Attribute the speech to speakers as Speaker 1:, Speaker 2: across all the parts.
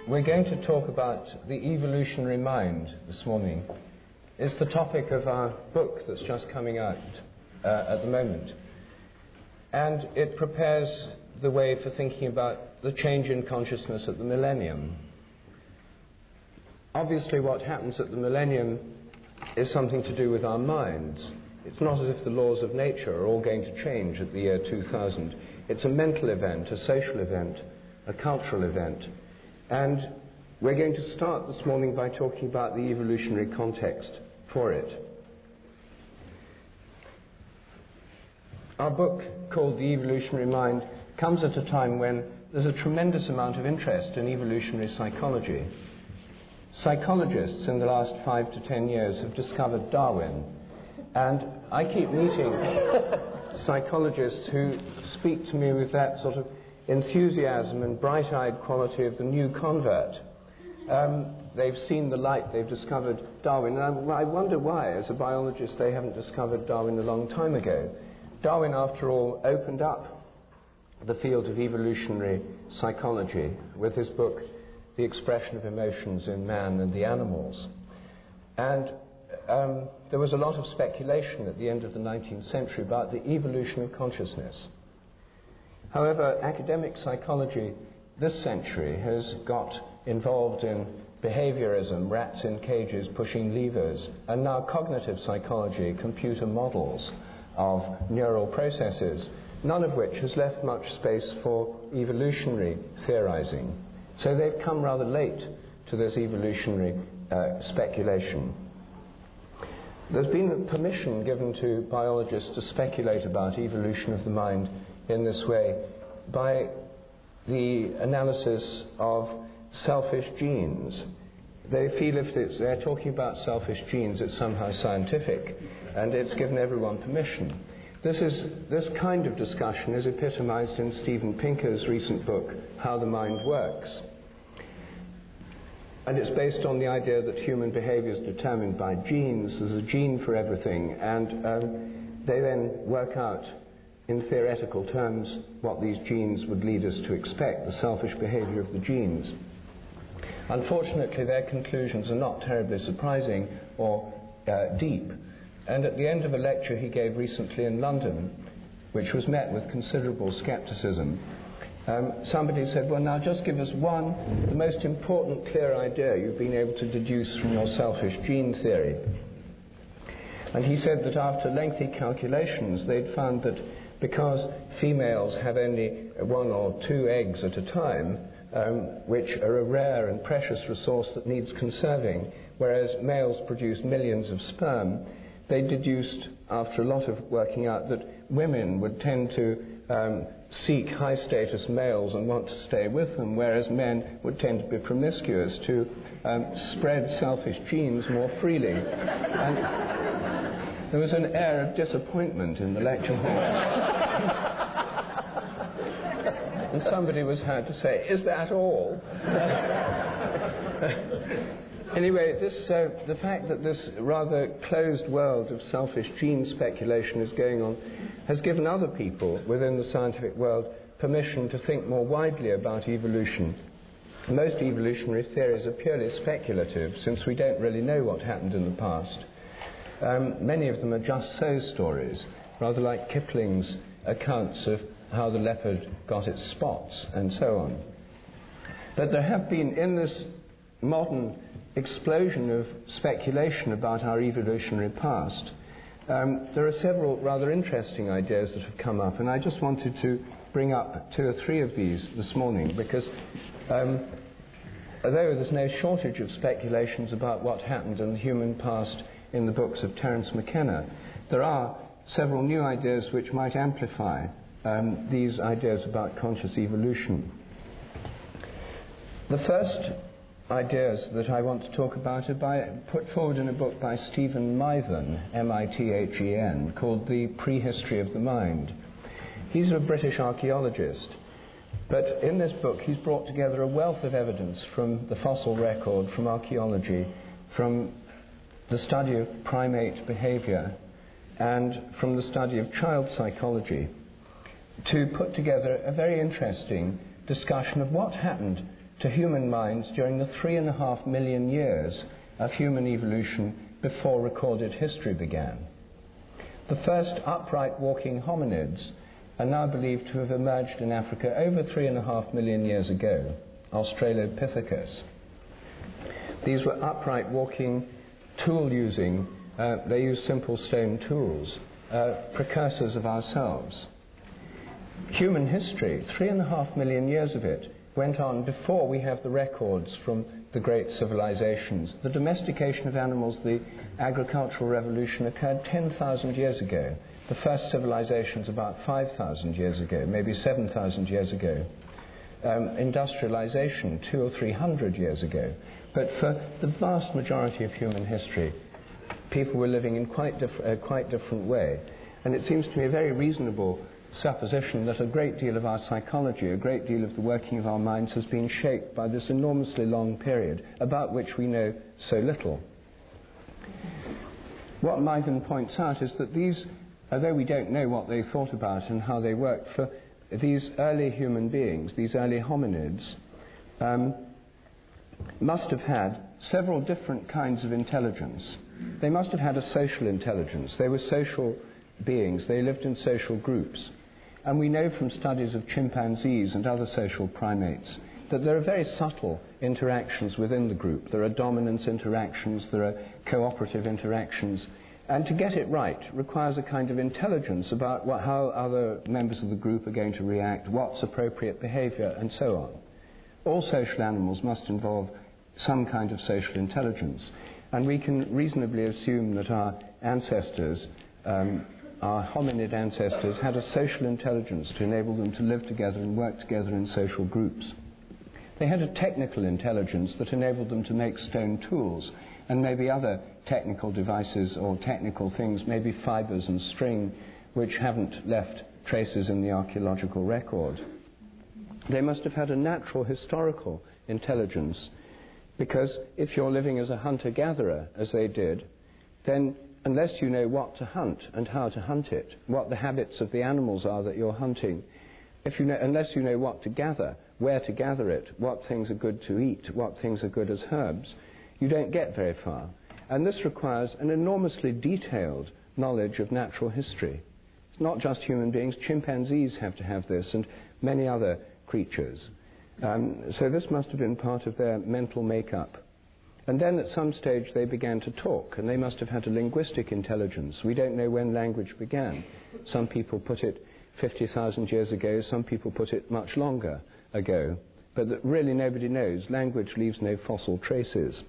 Speaker 1: We're going to talk about the evolutionary mind this morning. It's the topic of our book that's just coming out at the moment. And it prepares the way for thinking about the change in consciousness at the millennium. Obviously, what happens at the millennium is something to do with our minds. It's not as if the laws of nature are all going to change at the year 2000. It's a mental event, a social event, a cultural event. And we're going to start this morning by talking about the evolutionary context for it. Our book, called The Evolutionary Mind, comes at a time when there's a tremendous amount of interest in evolutionary psychology. Psychologists in the last 5 to 10 years have discovered Darwin, and I keep meeting psychologists who speak to me with that sort of enthusiasm and bright-eyed quality of the new convert. They've seen the light, they've discovered Darwin, and I wonder why, as a biologist, they haven't discovered Darwin a long time ago. Darwin, after all, opened up the field of evolutionary psychology with his book, The Expression of Emotions in Man and the Animals. And there was a lot of speculation at the end of the 19th century about the evolution of consciousness. However, academic psychology this century has got involved in behaviorism, rats in cages pushing levers, and now cognitive psychology, computer models of neural processes, none of which has left much space for evolutionary theorizing. So they've come rather late to this evolutionary speculation. There's been permission given to biologists to speculate about evolution of the mind in this way by the analysis of selfish genes. They feel if they're talking about selfish genes, it's somehow scientific, and it's given everyone permission. This kind of discussion is epitomized in Steven Pinker's recent book, How the Mind Works. And it's based on the idea that human behavior is determined by genes. There's a gene for everything, and they then work out in theoretical terms what these genes would lead us to expect, the selfish behavior of the genes. Unfortunately, their conclusions are not terribly surprising or deep. And at the end of a lecture he gave recently in London, which was met with considerable skepticism, somebody said, well, now just give us the most important clear idea you've been able to deduce from your selfish gene theory. And he said that after lengthy calculations, they'd found that because females have only 1 or 2 eggs at a time, which are a rare and precious resource that needs conserving, whereas males produce millions of sperm, they deduced, after a lot of working out, that women would tend to seek high-status males and want to stay with them, whereas men would tend to be promiscuous, to spread selfish genes more freely. And there was an air of disappointment in the lecture hall. And somebody was heard to say, is that all? Anyway, the fact that this rather closed world of selfish gene speculation is going on has given other people within the scientific world permission to think more widely about evolution. Most evolutionary theories are purely speculative, since we don't really know what happened in the past. Many of them are just so stories, rather like Kipling's accounts of how the leopard got its spots and so on. But there have been, in this modern explosion of speculation about our evolutionary past, there are several rather interesting ideas that have come up, and I just wanted to bring up 2 or 3 of these this morning, because although there's no shortage of speculations about what happened in the human past in the books of Terence McKenna, there are several new ideas which might amplify these ideas about conscious evolution. The first ideas that I want to talk about are put forward in a book by Stephen Mithen, M-I-T-H-E-N, called The Prehistory of the Mind. He's a British archaeologist, but in this book he's brought together a wealth of evidence from the fossil record, from archaeology, from the study of primate behavior, and from the study of child psychology, to put together a very interesting discussion of what happened to human minds during the 3.5 million years of human evolution before recorded history began. The first upright walking hominids are now believed to have emerged in Africa over 3.5 million years ago, Australopithecus. These were upright walking, tool-using, they used simple stone tools, precursors of ourselves. Human history, 3.5 million years of it, went on before we have the records from the great civilizations. The domestication of animals, the agricultural revolution, occurred 10,000 years ago. The first civilizations about 5,000 years ago, maybe 7,000 years ago. Industrialization 200 or 300 years ago. But for the vast majority of human history, people were living in quite different way. And it seems to me a very reasonable supposition that a great deal of our psychology, a great deal of the working of our minds has been shaped by this enormously long period about which we know so little. What Mythen points out is that these, although we don't know what they thought about and how they worked, for these early human beings, these early hominids, must have had several different kinds of intelligence. They must have had a social intelligence. They were social beings. They lived in social groups. And we know from studies of chimpanzees and other social primates that there are very subtle interactions within the group. There are dominance interactions, there are cooperative interactions. And to get it right requires a kind of intelligence about how other members of the group are going to react, what's appropriate behavior, and so on. All social animals must involve some kind of social intelligence. And we can reasonably assume that our ancestors, our hominid ancestors, had a social intelligence to enable them to live together and work together in social groups. They had a technical intelligence that enabled them to make stone tools and maybe other technical devices or technical things, maybe fibers and string, which haven't left traces in the archaeological record. They must have had a natural historical intelligence, because if you're living as a hunter-gatherer, as they did, then unless you know what to hunt and how to hunt it, what the habits of the animals are that you're hunting, unless you know what to gather, where to gather it, what things are good to eat, what things are good as herbs, you don't get very far. And this requires an enormously detailed knowledge of natural history. It's not just human beings. Chimpanzees have to have this, and many other creatures. So this must have been part of their mental makeup. And then at some stage they began to talk, and they must have had a linguistic intelligence. We don't know when language began. Some people put it 50,000 years ago, some people put it much longer ago. But really nobody knows. Language leaves no fossil traces.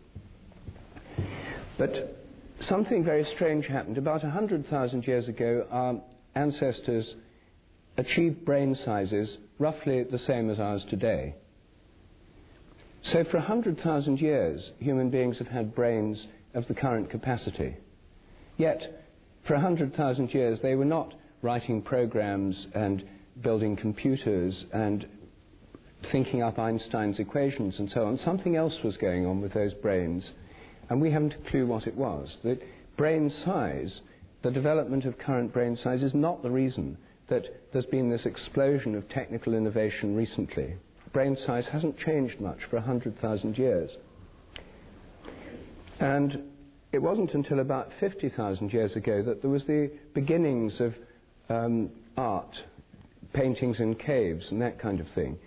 Speaker 1: But something very strange happened. About 100,000 years ago, our ancestors achieved brain sizes roughly the same as ours today. So for 100,000 years, human beings have had brains of the current capacity. Yet, for 100,000 years, they were not writing programs and building computers and thinking up Einstein's equations and so on. Something else was going on with those brains, and we haven't a clue what it was. The brain size, the development of current brain size, is not the reason that there's been this explosion of technical innovation recently. Brain size hasn't changed much for 100,000 years. And it wasn't until about 50,000 years ago that there was the beginnings of art, paintings in caves and that kind of thing.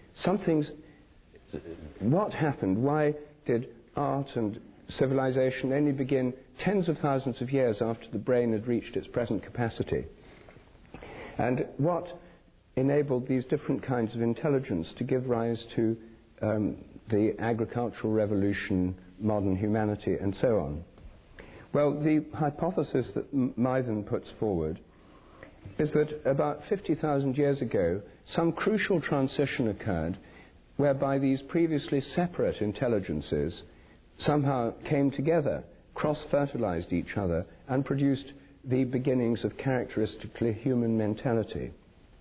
Speaker 1: What happened? Why did art and civilization only begin tens of thousands of years after the brain had reached its present capacity? And what enabled these different kinds of intelligence to give rise to the agricultural revolution, modern humanity, and so on? Well, the hypothesis that Mythen puts forward is that about 50,000 years ago, some crucial transition occurred whereby these previously separate intelligences somehow came together, cross-fertilized each other, and produced the beginnings of characteristically human mentality.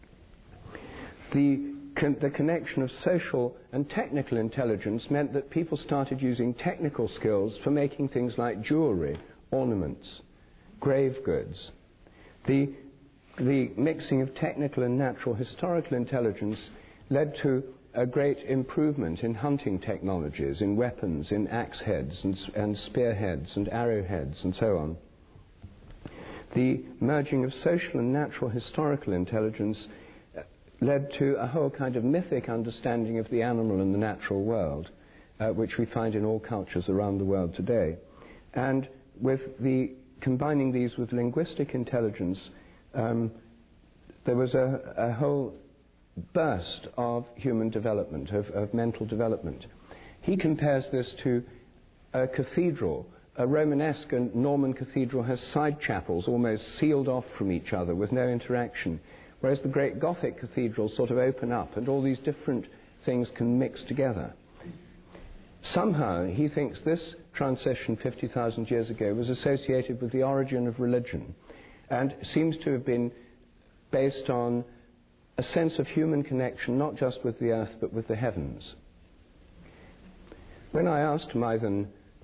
Speaker 1: The connection of social and technical intelligence meant that people started using technical skills for making things like jewelry, ornaments, grave goods. The mixing of technical and natural historical intelligence led to a great improvement in hunting technologies, in weapons, in axe heads and spearheads and arrowheads and so on. The merging of social and natural historical intelligence led to a whole kind of mythic understanding of the animal and the natural world, which we find in all cultures around the world today. And with combining these with linguistic intelligence, there was a whole burst of human development, of mental development. He compares this to a cathedral. A Romanesque and Norman cathedral has side chapels almost sealed off from each other with no interaction, whereas the great Gothic cathedrals sort of open up and all these different things can mix together. Somehow he thinks this transition 50,000 years ago was associated with the origin of religion and seems to have been based on a sense of human connection not just with the earth but with the heavens. When I asked Mython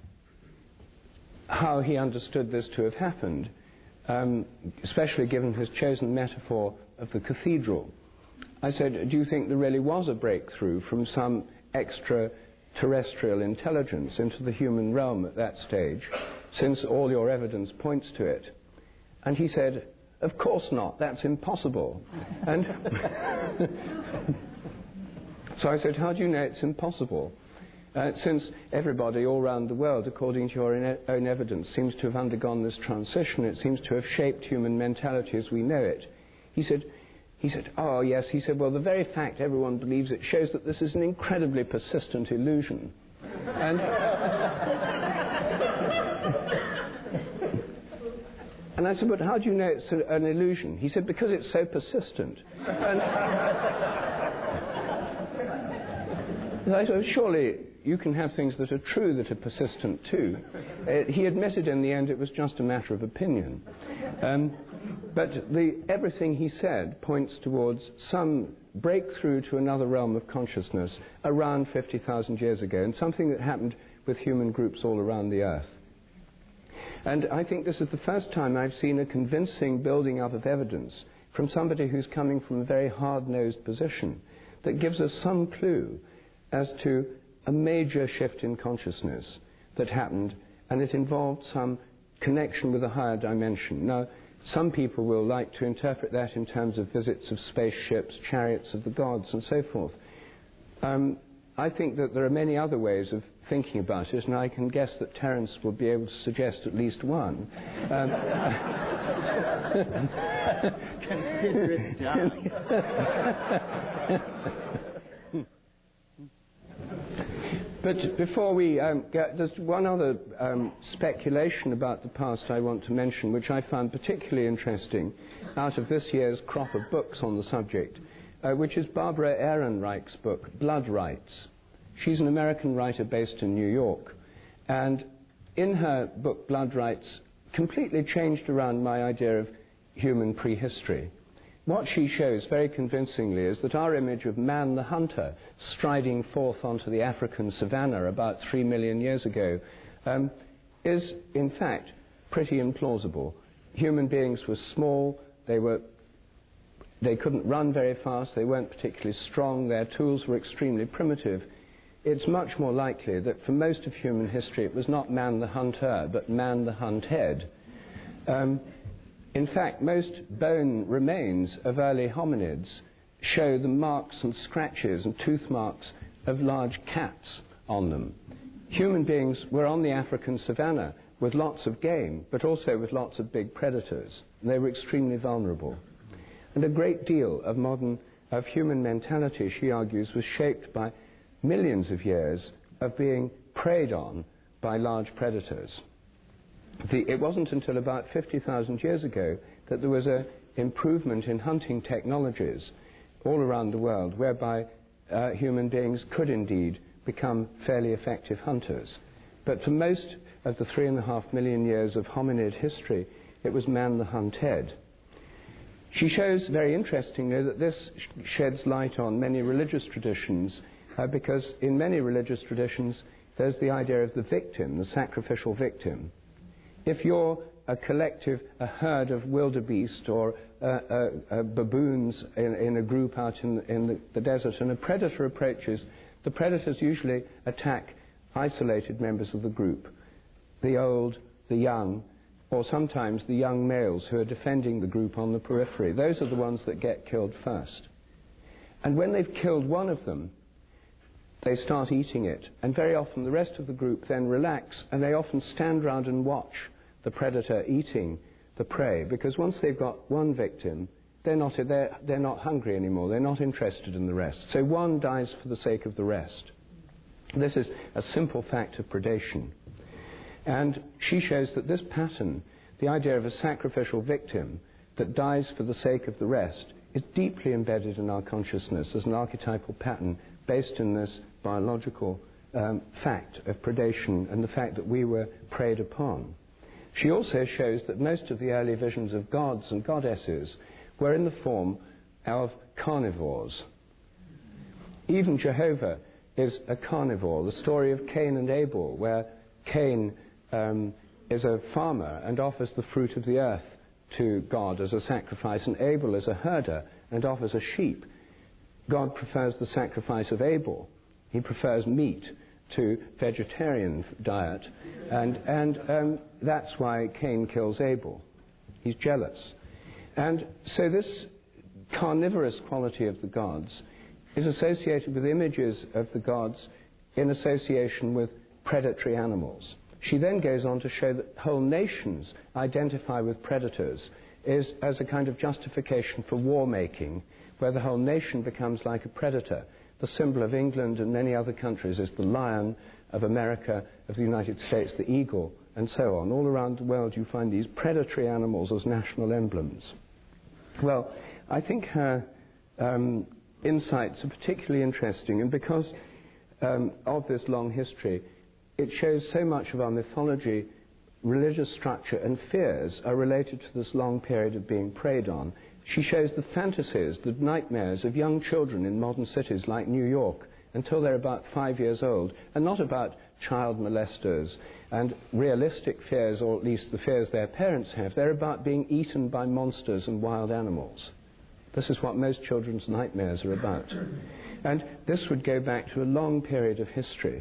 Speaker 1: how he understood this to have happened, especially given his chosen metaphor of the cathedral, I said, do you think there really was a breakthrough from some extraterrestrial intelligence into the human realm at that stage, since all your evidence points to it? And he said, of course not, that's impossible. And so I said, how do you know it's impossible? Since everybody all around the world, according to your own evidence, seems to have undergone this transition, it seems to have shaped human mentality as we know it. He said, oh yes, he said, well, the very fact everyone believes it shows that this is an incredibly persistent illusion. And I said, but how do you know it's an illusion? He said, because it's so persistent. And I said, surely you can have things that are true that are persistent too. He admitted in the end it was just a matter of opinion. But everything he said points towards some breakthrough to another realm of consciousness around 50,000 years ago, and something that happened with human groups all around the earth. And I think this is the first time I've seen a convincing building up of evidence from somebody who's coming from a very hard-nosed position that gives us some clue as to a major shift in consciousness that happened, and it involved some connection with a higher dimension. Now, some people will like to interpret that in terms of visits of spaceships, chariots of the gods, and so forth. I think that there are many other ways of thinking about it, and I can guess that Terence will be able to suggest at least one.
Speaker 2: Consider it done.
Speaker 1: But before we get, there's one other speculation about the past I want to mention, which I found particularly interesting out of this year's crop of books on the subject, which is Barbara Ehrenreich's book, Blood Rights. She's an American writer based in New York, and in her book, Blood Rights, completely changed around my idea of human prehistory. What she shows very convincingly is that our image of man the hunter striding forth onto the African savannah about 3 million years ago is, in fact, pretty implausible. Human beings were small, they couldn't run very fast, they weren't particularly strong, their tools were extremely primitive. It's much more likely that for most of human history it was not man the hunter, but man the hunted. In fact, most bone remains of early hominids show the marks and scratches and tooth marks of large cats on them. Human beings were on the African savannah with lots of game, but also with lots of big predators. They were extremely vulnerable. And a great deal of human mentality, she argues, was shaped by millions of years of being preyed on by large predators. It wasn't until about 50,000 years ago that there was an improvement in hunting technologies all around the world, whereby human beings could indeed become fairly effective hunters. But for most of the 3.5 million years of hominid history, it was man the hunted. She shows very interestingly that this sheds light on many religious traditions, because in many religious traditions there's the idea of the victim, the sacrificial victim. If your a herd of wildebeest or baboons in a group out in the desert, and a predator approaches, the predators usually attack isolated members of the group, the old, the young, or sometimes the young males who are defending the group on the periphery. Those are the ones that get killed first. And when they've killed one of them, they start eating it, and very often the rest of the group then relax, and they often stand round and watch the predator eating the prey, because once they've got one victim, they're not hungry anymore, they're not interested in the rest. So one dies for the sake of the rest. This is a simple fact of predation. And she shows that this pattern, the idea of a sacrificial victim that dies for the sake of the rest, is deeply embedded in our consciousness as an archetypal pattern based in this biological fact of predation and the fact that we were preyed upon. She also shows that most of the early visions of gods and goddesses were in the form of carnivores. Even Jehovah is a carnivore. The story of Cain and Abel, where Cain is a farmer and offers the fruit of the earth to God as a sacrifice, and Abel is a herder and offers a sheep. God prefers the sacrifice of Abel. He prefers meat to vegetarian diet, and that's why Cain kills Abel. He's jealous. And so this carnivorous quality of the gods is associated with images of the gods in association with predatory animals. She then goes on to show that whole nations identify with predators as a kind of justification for war-making, where the whole nation becomes like a predator. The symbol of England and many other countries is the lion, of America, of the United States, the eagle, and so on. All around the world you find these predatory animals as national emblems. Well, I think her insights are particularly interesting, and because of this long history, it shows so much of our mythology, religious structure, and fears are related to this long period of being preyed on. She shows the fantasies, the nightmares of young children in modern cities like New York until they're about 5 years old, and not about child molesters and realistic fears, or at least the fears their parents have. They're about being eaten by monsters and wild animals. This is what most children's nightmares are about. And this would go back to a long period of history.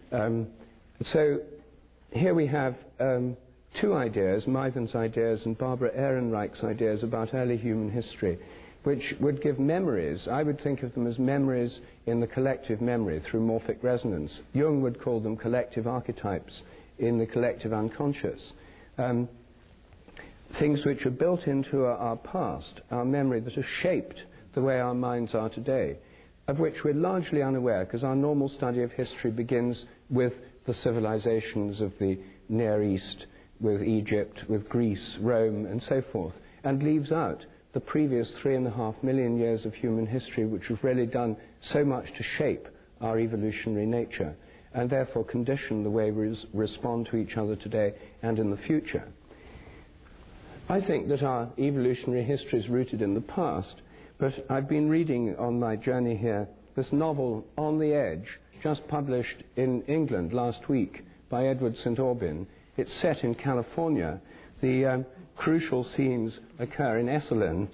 Speaker 1: So here we have two ideas, Mythen's ideas and Barbara Ehrenreich's ideas about early human history, which would give memories. I would think of them as memories in the collective memory through morphic resonance. Jung would call them collective archetypes in the collective unconscious. Things which are built into our past, our memory, that have shaped the way our minds are today, of which we're largely unaware, because our normal study of history begins with the civilizations of the Near East, with Egypt, with Greece, Rome, and so forth, and leaves out the previous 3.5 million years of human history, which have really done so much to shape our evolutionary nature, and therefore condition the way we respond to each other today and in the future. I think that our evolutionary history is rooted in the past, but I've been reading on my journey here this novel, On the Edge, just published in England last week by Edward St. Aubyn. It's set in California. The crucial scenes occur in Esalen.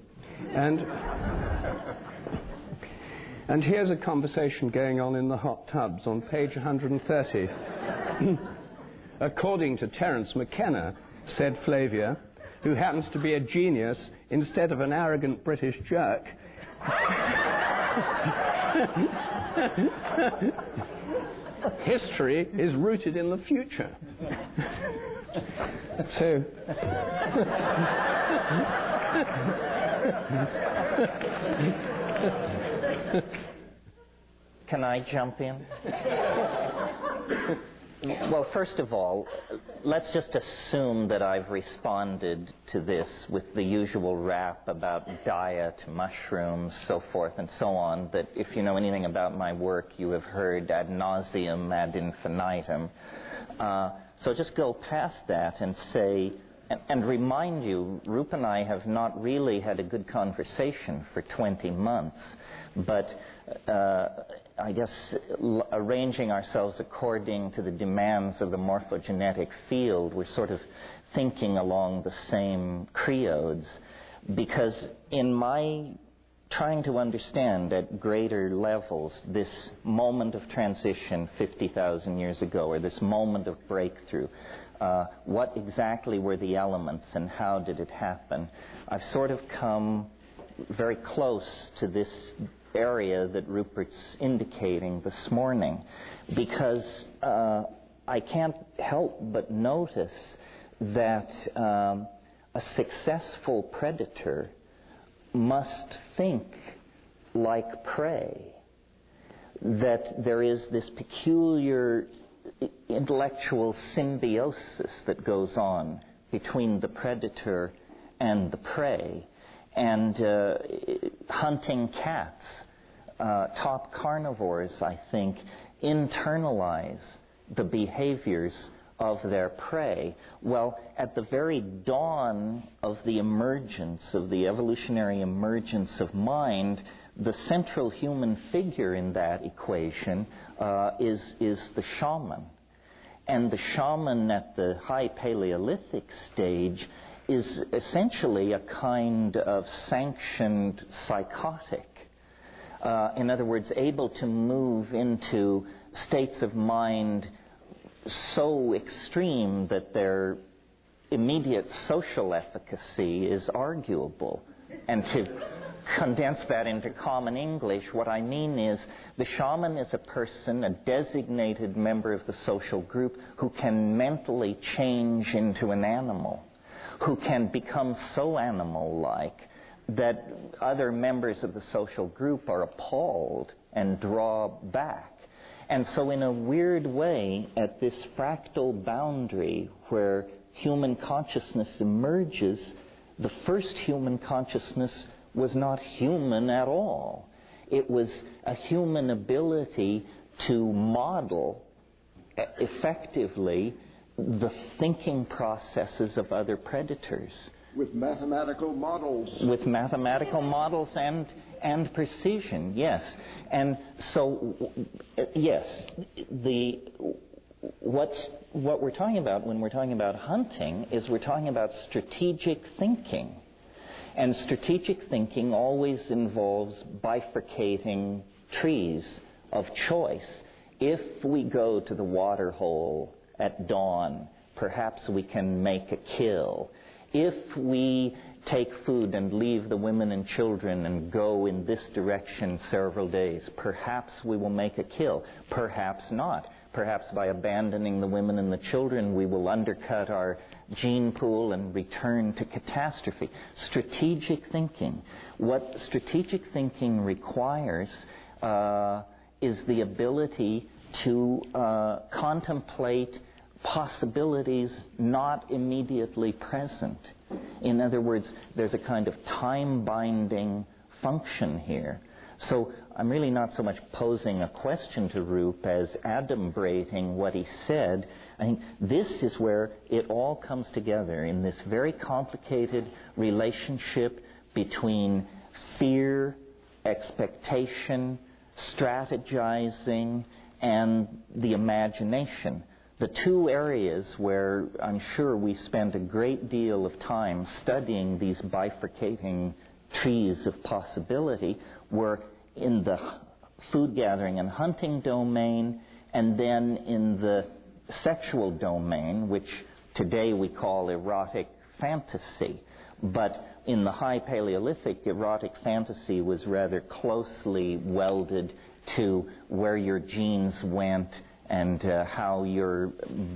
Speaker 1: And here's a conversation going on in the hot tubs on page 130. According to Terence McKenna, said Flavia, who happens to be a genius instead of an arrogant British jerk, history is rooted in the future. So,
Speaker 2: can I jump in? Well, first of all, let's just assume that I've responded to this with the usual rap about diet, mushrooms, so forth and so on, that if you know anything about my work, you have heard ad nauseum, ad infinitum. So just go past that and say, and remind you, Rup and I have not really had a good conversation for 20 months, but I guess arranging ourselves according to the demands of the morphogenetic field, we're sort of thinking along the same creodes, because in my trying to understand at greater levels this moment of transition 50,000 years ago, or this moment of breakthrough, what exactly were the elements and how did it happen? I've sort of come very close to this area that Rupert's indicating this morning, because I can't help but notice that a successful predator must think like prey, that there is this peculiar intellectual symbiosis that goes on between the predator and the prey. And hunting cats, top carnivores, I think, internalize the behaviors of their prey. Well, at the very dawn of the emergence, of the evolutionary emergence of mind, the central human figure in that equation is the shaman. And the shaman at the high Paleolithic stage is essentially a kind of sanctioned psychotic. In other words, able to move into states of mind so extreme that their immediate social efficacy is arguable. And to condense that into common English, what I mean is the shaman is a person, a designated member of the social group, who can mentally change into an animal, who can become so animal-like that other members of the social group are appalled and draw back. And so in a weird way, at this fractal boundary where human consciousness emerges, the first human consciousness was not human at all. It was a human ability to model effectively the thinking processes of other predators.
Speaker 3: With mathematical models.
Speaker 2: With mathematical models and precision, yes. And so, yes, what we're talking about when we're talking about hunting is we're talking about strategic thinking. And strategic thinking always involves bifurcating trees of choice. If we go to the water hole at dawn, perhaps we can make a kill. If we take food and leave the women and children and go in this direction several days, perhaps we will make a kill. Perhaps not. Perhaps by abandoning the women and the children, we will undercut our gene pool and return to catastrophe. Strategic thinking. What strategic thinking requires is the ability to contemplate possibilities not immediately present. In other words, there's a kind of time-binding function here. So I'm really not so much posing a question to Roop as adumbrating what he said. I think this is where it all comes together in this very complicated relationship between fear, expectation, strategizing, and the imagination. The two areas where I'm sure we spend a great deal of time studying these bifurcating trees of possibility were in the food gathering and hunting domain, and then in the sexual domain, which today we call erotic fantasy. But in the high Paleolithic, erotic fantasy was rather closely welded to where your genes went and how your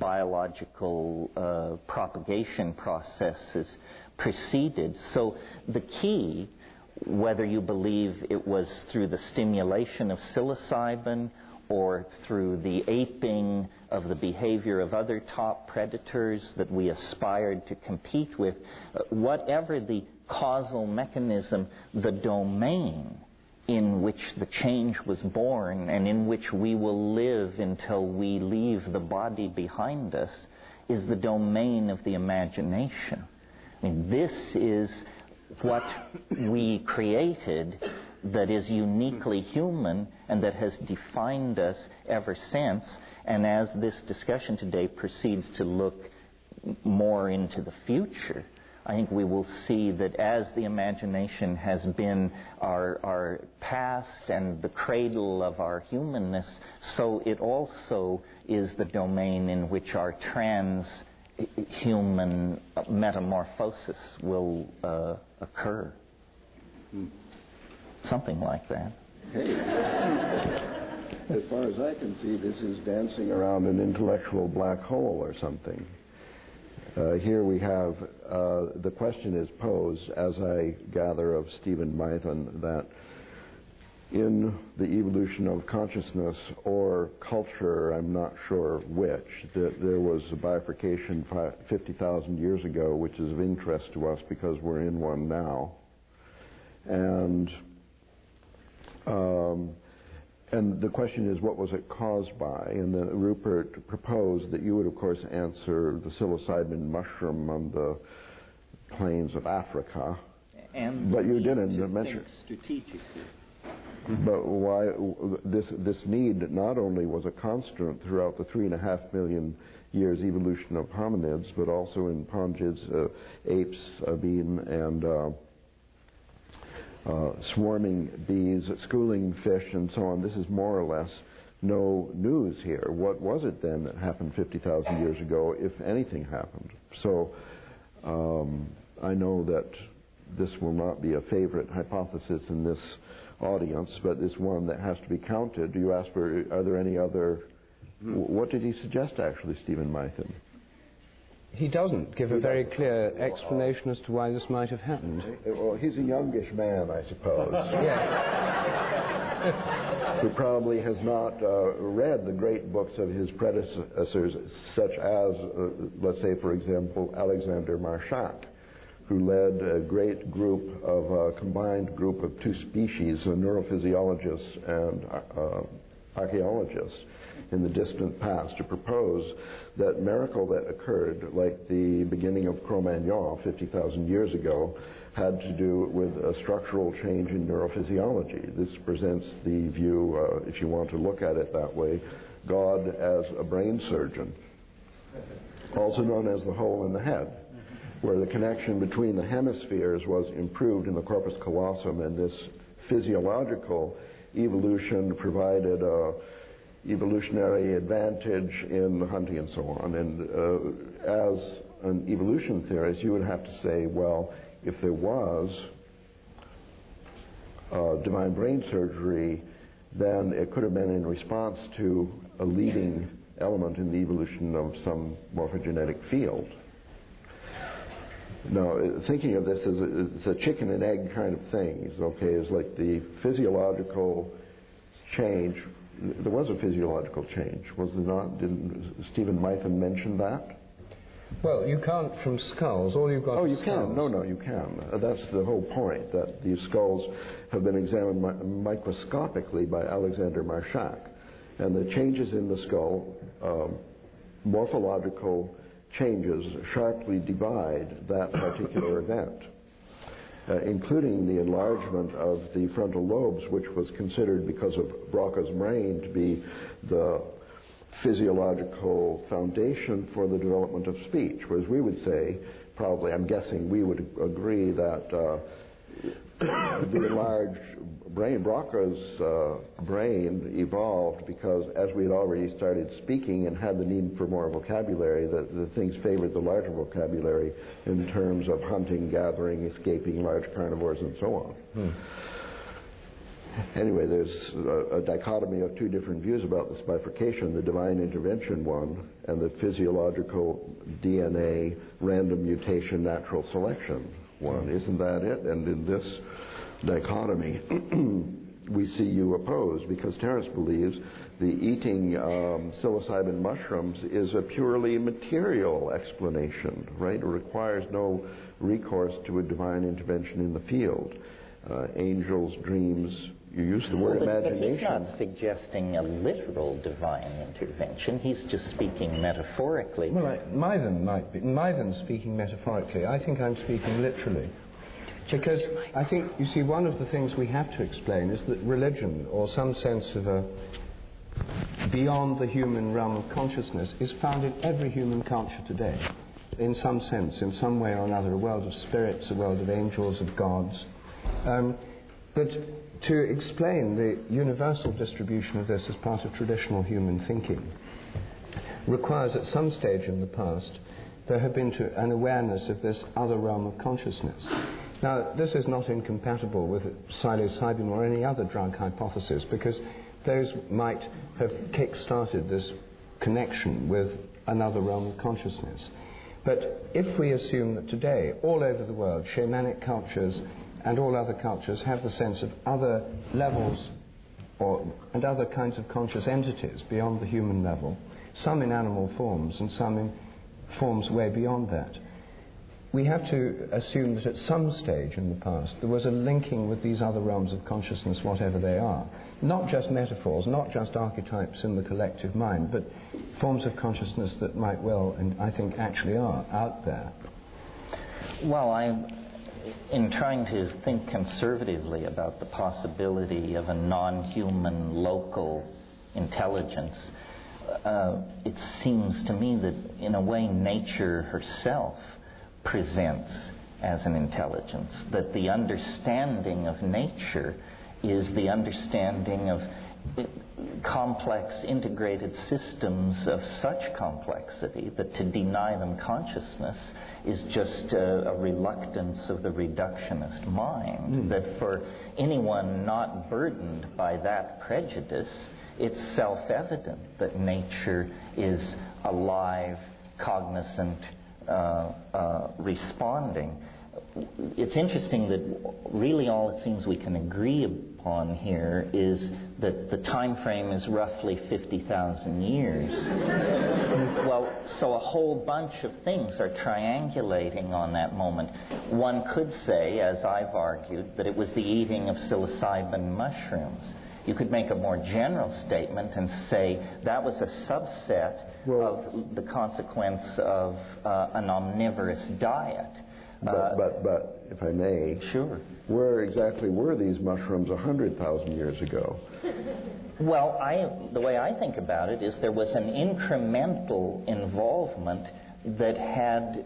Speaker 2: biological propagation processes proceeded. So the key, whether you believe it was through the stimulation of psilocybin or through the aping of the behavior of other top predators that we aspired to compete with, whatever the causal mechanism, the domain in which the change was born and in which we will live until we leave the body behind us is the domain of the imagination. I mean, this is what we created that is uniquely human and that has defined us ever since. And as this discussion today proceeds to look more into the future, I think we will see that as the imagination has been our past and the cradle of our humanness, so it also is the domain in which our trans-human metamorphosis will occur. Something like that.
Speaker 3: Hey, as far as I can see, this is dancing around an intellectual black hole or something. Here we have, the question is posed, as I gather of Stephen Mython, that in the evolution of consciousness or culture, I'm not sure which, that there was a bifurcation 50,000 years ago, which is of interest to us because we're in one now. And the question is, what was it caused by? And then Rupert proposed that you would, of course, answer the psilocybin mushroom on the plains of Africa. But you didn't mention
Speaker 2: strategically.
Speaker 3: But why this need not only was a constant throughout the 3.5 million years evolution of hominids, but also in Pongids, apes, and swarming bees, schooling fish, and so on. This is more or less no news here. What was it then that happened 50,000 years ago, if anything happened? So I know that this will not be a favorite hypothesis in this audience, but it's one that has to be counted. You asked for, are there any other... What did he suggest, actually, Stephen Mython?
Speaker 1: He doesn't give a very clear explanation as to why this might have happened.
Speaker 3: Well, he's a youngish man, I suppose.
Speaker 1: Yes.
Speaker 3: Who probably has not read the great books of his predecessors, such as, let's say, for example, Alexander Marshak, who led a great group of a combined group of two species, neurophysiologists and archaeologists, in the distant past, to propose that miracle that occurred, like the beginning of Cro-Magnon 50,000 years ago, had to do with a structural change in neurophysiology. This presents the view, if you want to look at it that way, God as a brain surgeon, also known as the hole in the head, where the connection between the hemispheres was improved in the corpus callosum, and this physiological evolution provided a evolutionary advantage in hunting and so on. And as an evolution theorist, you would have to say, well, if there was divine brain surgery, then it could have been in response to a leading element in the evolution of some morphogenetic field. Now, thinking of this as it's a chicken and egg kind of thing, it's like the physiological change. There was a physiological change, was there not? Didn't Stephen Mython mention that?
Speaker 1: Well, you can't from skulls. All you've got
Speaker 3: Oh,
Speaker 1: is
Speaker 3: you
Speaker 1: skulls.
Speaker 3: can. No, you can. That's the whole point, that these skulls have been examined microscopically by Alexander Marshak. And the changes in the skull, morphological changes, sharply divide that particular event. Including the enlargement of the frontal lobes, which was considered, because of Broca's brain, to be the physiological foundation for the development of speech. Whereas we would say, probably, I'm guessing we would agree that the enlarged brain, Broca's brain, evolved because as we had already started speaking and had the need for more vocabulary, the things favored the larger vocabulary in terms of hunting, gathering, escaping large carnivores, and so on. Anyway, there's a dichotomy of two different views about this bifurcation, the divine intervention one and the physiological DNA random mutation natural selection one. Isn't that it? And in this dichotomy, we see you opposed, because Terence believes the eating psilocybin mushrooms is a purely material explanation, right? It requires no recourse to a divine intervention in the field. Angels, dreams, you use the word imagination.
Speaker 2: But he's not suggesting a literal divine intervention. He's just speaking metaphorically.
Speaker 1: Well, Mython might be. Mython's speaking metaphorically. I think I'm speaking literally. Because I think, you see, one of the things we have to explain is that religion, or some sense of a beyond the human realm of consciousness, is found in every human culture today. in some sense, in some way or another, a world of spirits, a world of angels, of gods. But to explain the universal distribution of this as part of traditional human thinking requires at some stage in the past there have been an awareness of this other realm of consciousness. Now, this is not incompatible with psilocybin or any other drug hypothesis, because those might have kick-started this connection with another realm of consciousness. But if we assume that today, all over the world, shamanic cultures and all other cultures have the sense of other levels and other kinds of conscious entities beyond the human level, some in animal forms and some in forms way beyond that, we have to assume that at some stage in the past there was a linking with these other realms of consciousness, whatever they are. Not just metaphors, not just archetypes in the collective mind, but forms of consciousness that might well, and I think actually are, out there.
Speaker 2: Well, in trying to think conservatively about the possibility of a non-human local intelligence, it seems to me that in a way nature herself presents as an intelligence, that the understanding of nature is the understanding of complex integrated systems of such complexity that to deny them consciousness is just a reluctance of the reductionist mind. That for anyone not burdened by that prejudice, it's self-evident that nature is alive, cognizant, responding. It's interesting that really all it seems we can agree upon here is that the time frame is roughly 50,000 years. Well, so a whole bunch of things are triangulating on that moment. One could say, as I've argued, that it was the eating of psilocybin mushrooms. You could make a more general statement and say that was a subset of the consequence of an omnivorous diet.
Speaker 3: But if I may,
Speaker 2: sure.
Speaker 3: Where exactly were these mushrooms 100,000 years ago?
Speaker 2: Well, the way I think about it is there was an incremental involvement that had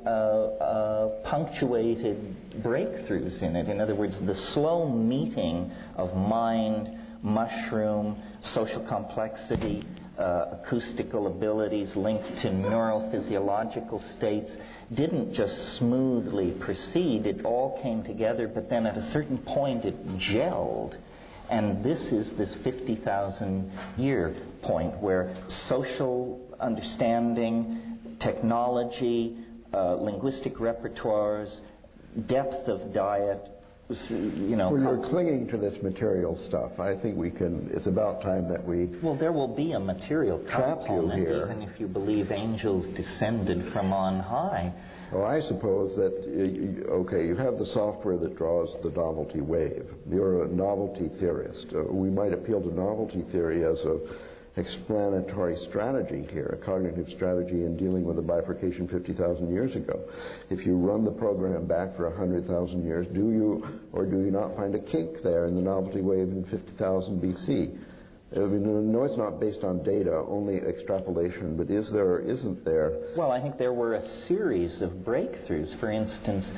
Speaker 2: punctuated breakthroughs in it. In other words, the slow meeting of mind, mushroom, social complexity, acoustical abilities linked to neurophysiological states didn't just smoothly proceed. It all came together, but then at a certain point it gelled. And this is this 50,000 year point where social understanding, technology, linguistic repertoires, depth of diet,
Speaker 3: Well, you're clinging to this material stuff. I think it's about time that we...
Speaker 2: Well, there will be a material component, even if you believe angels descended from on high.
Speaker 3: Well, I suppose that, you have the software that draws the novelty wave. You're a novelty theorist. We might appeal to novelty theory as an explanatory strategy here, a cognitive strategy in dealing with a bifurcation 50,000 years ago. If you run the program back for 100,000 years, do you or do you not find a kink there in the novelty wave in 50,000 BC? I mean, no, it's not based on data, only extrapolation, but is there or isn't there?
Speaker 2: Well, I think there were a series of breakthroughs. For instance,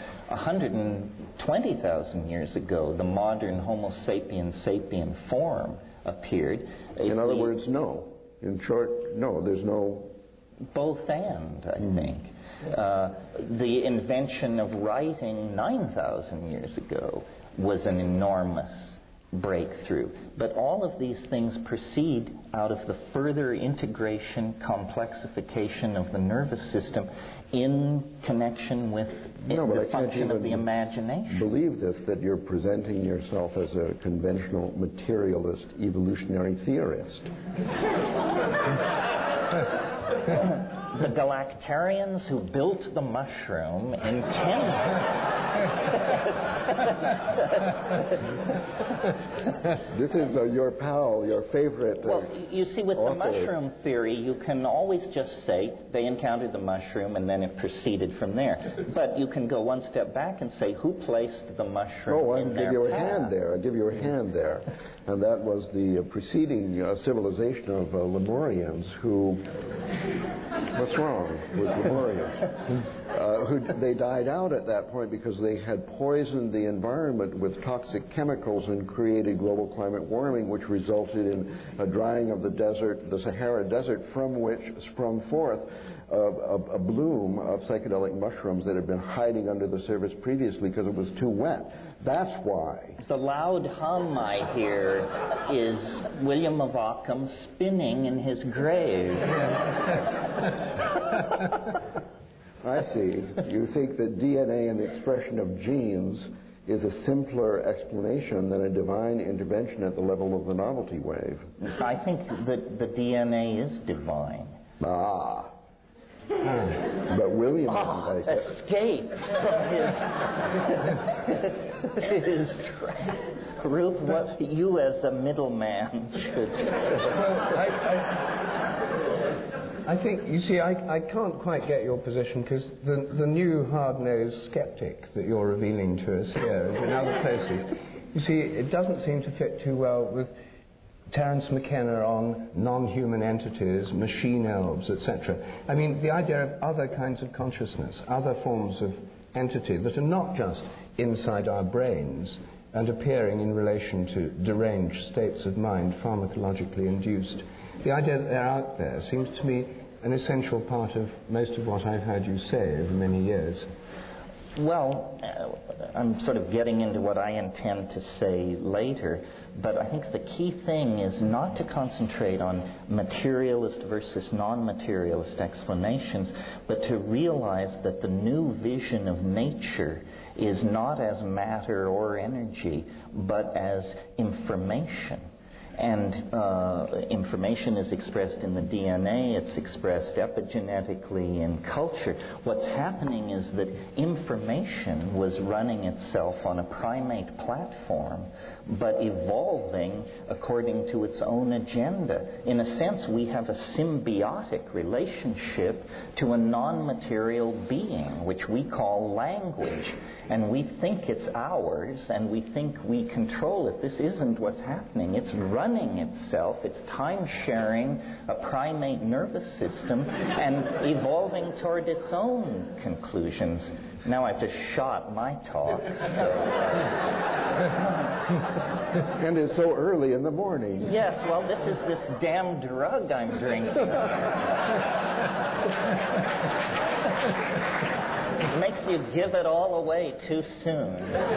Speaker 2: 120,000 years ago, the modern Homo sapiens sapien form appeared.
Speaker 3: In other words, no. In short, no. There's no...
Speaker 2: Both and, I think. The invention of writing 9,000 years ago was an enormous breakthrough. But all of these things proceed out of the further integration, complexification of the nervous system in connection with the function of the imagination.
Speaker 3: Believe this, that you're presenting yourself as a conventional materialist evolutionary theorist.
Speaker 2: The Galactarians who built the mushroom
Speaker 3: This is your pal, your favorite
Speaker 2: Well, you see, with
Speaker 3: author.
Speaker 2: The mushroom theory, you can always just say they encountered the mushroom and then it proceeded from there. But you can go one step back and say, who placed the mushroom in their path?
Speaker 3: I'll give you a hand there. And that was the preceding civilization of Lemurians who... What's wrong with Lemurians? They died out at that point because they had poisoned the environment with toxic chemicals and created global climate warming, which resulted in a drying of the desert, the Sahara Desert, from which sprung forth a bloom of psychedelic mushrooms that had been hiding under the surface previously because it was too wet. That's why.
Speaker 2: The loud hum I hear is William of Ockham spinning in his grave.
Speaker 3: I see. You think that DNA and the expression of genes is a simpler explanation than a divine intervention at the level of the novelty wave.
Speaker 2: I think that the DNA is divine.
Speaker 3: Ah. But William didn't like it.
Speaker 2: Escape from his Ruth, what you as a middleman should...
Speaker 1: I think, you see, I can't quite get your position because the new hard-nosed skeptic that you're revealing to us here and in other places, you see, it doesn't seem to fit too well with Terence McKenna on non-human entities, machine elves, etc. I mean, the idea of other kinds of consciousness, other forms of entity that are not just inside our brains and appearing in relation to deranged states of mind, pharmacologically induced. The idea that they're out there seems to me an essential part of most of what I've heard you say over many years.
Speaker 2: Well, I'm sort of getting into what I intend to say later, but I think the key thing is not to concentrate on materialist versus non-materialist explanations, but to realize that the new vision of nature is not as matter or energy, but as information. And information is expressed in the DNA, it's expressed epigenetically in culture. What's happening is that information was running itself on a primate platform, but evolving according to its own agenda. In a sense, we have a symbiotic relationship to a non-material being, which we call language. And we think it's ours, and we think we control it. This isn't what's happening. It's running itself. It's time-sharing a primate nervous system and evolving toward its own conclusions. Now I've just shot my talk.
Speaker 3: And it's so early in the morning.
Speaker 2: Yes, well, this is this damn drug I'm drinking. It makes you give it all away too soon.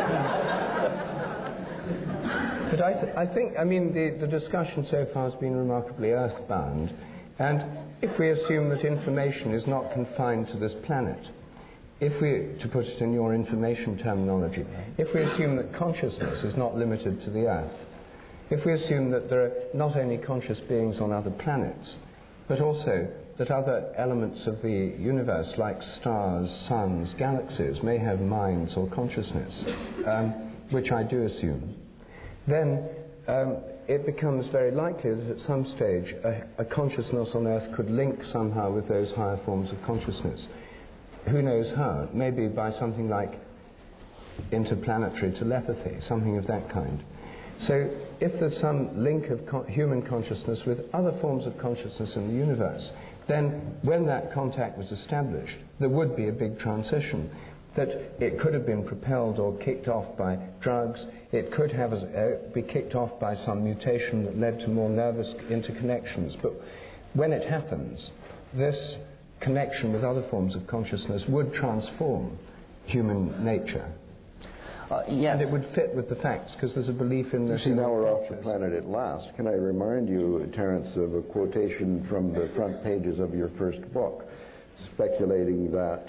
Speaker 1: But I think, I mean, the discussion so far has been remarkably earthbound. And if we assume that information is not confined to this planet, if we, to put it in your information terminology, if we assume that consciousness is not limited to the Earth, if we assume that there are not only conscious beings on other planets, but also that other elements of the universe, like stars, suns, galaxies, may have minds or consciousness, which I do assume, then it becomes very likely that at some stage a consciousness on Earth could link somehow with those higher forms of consciousness. Who knows how? Maybe by something like interplanetary telepathy, something of that kind. So if there's some link of human consciousness with other forms of consciousness in the universe, then when that contact was established, there would be a big transition. That it could have been propelled or kicked off by drugs, it could have be kicked off by some mutation that led to more nervous interconnections. But when it happens, this connection with other forms of consciousness would transform human nature.
Speaker 2: Yes.
Speaker 1: And it would fit with the facts, because there's a belief in this.
Speaker 3: You see, now we're off the planet at last. Can I remind you, Terence, of a quotation from the front pages of your first book, speculating that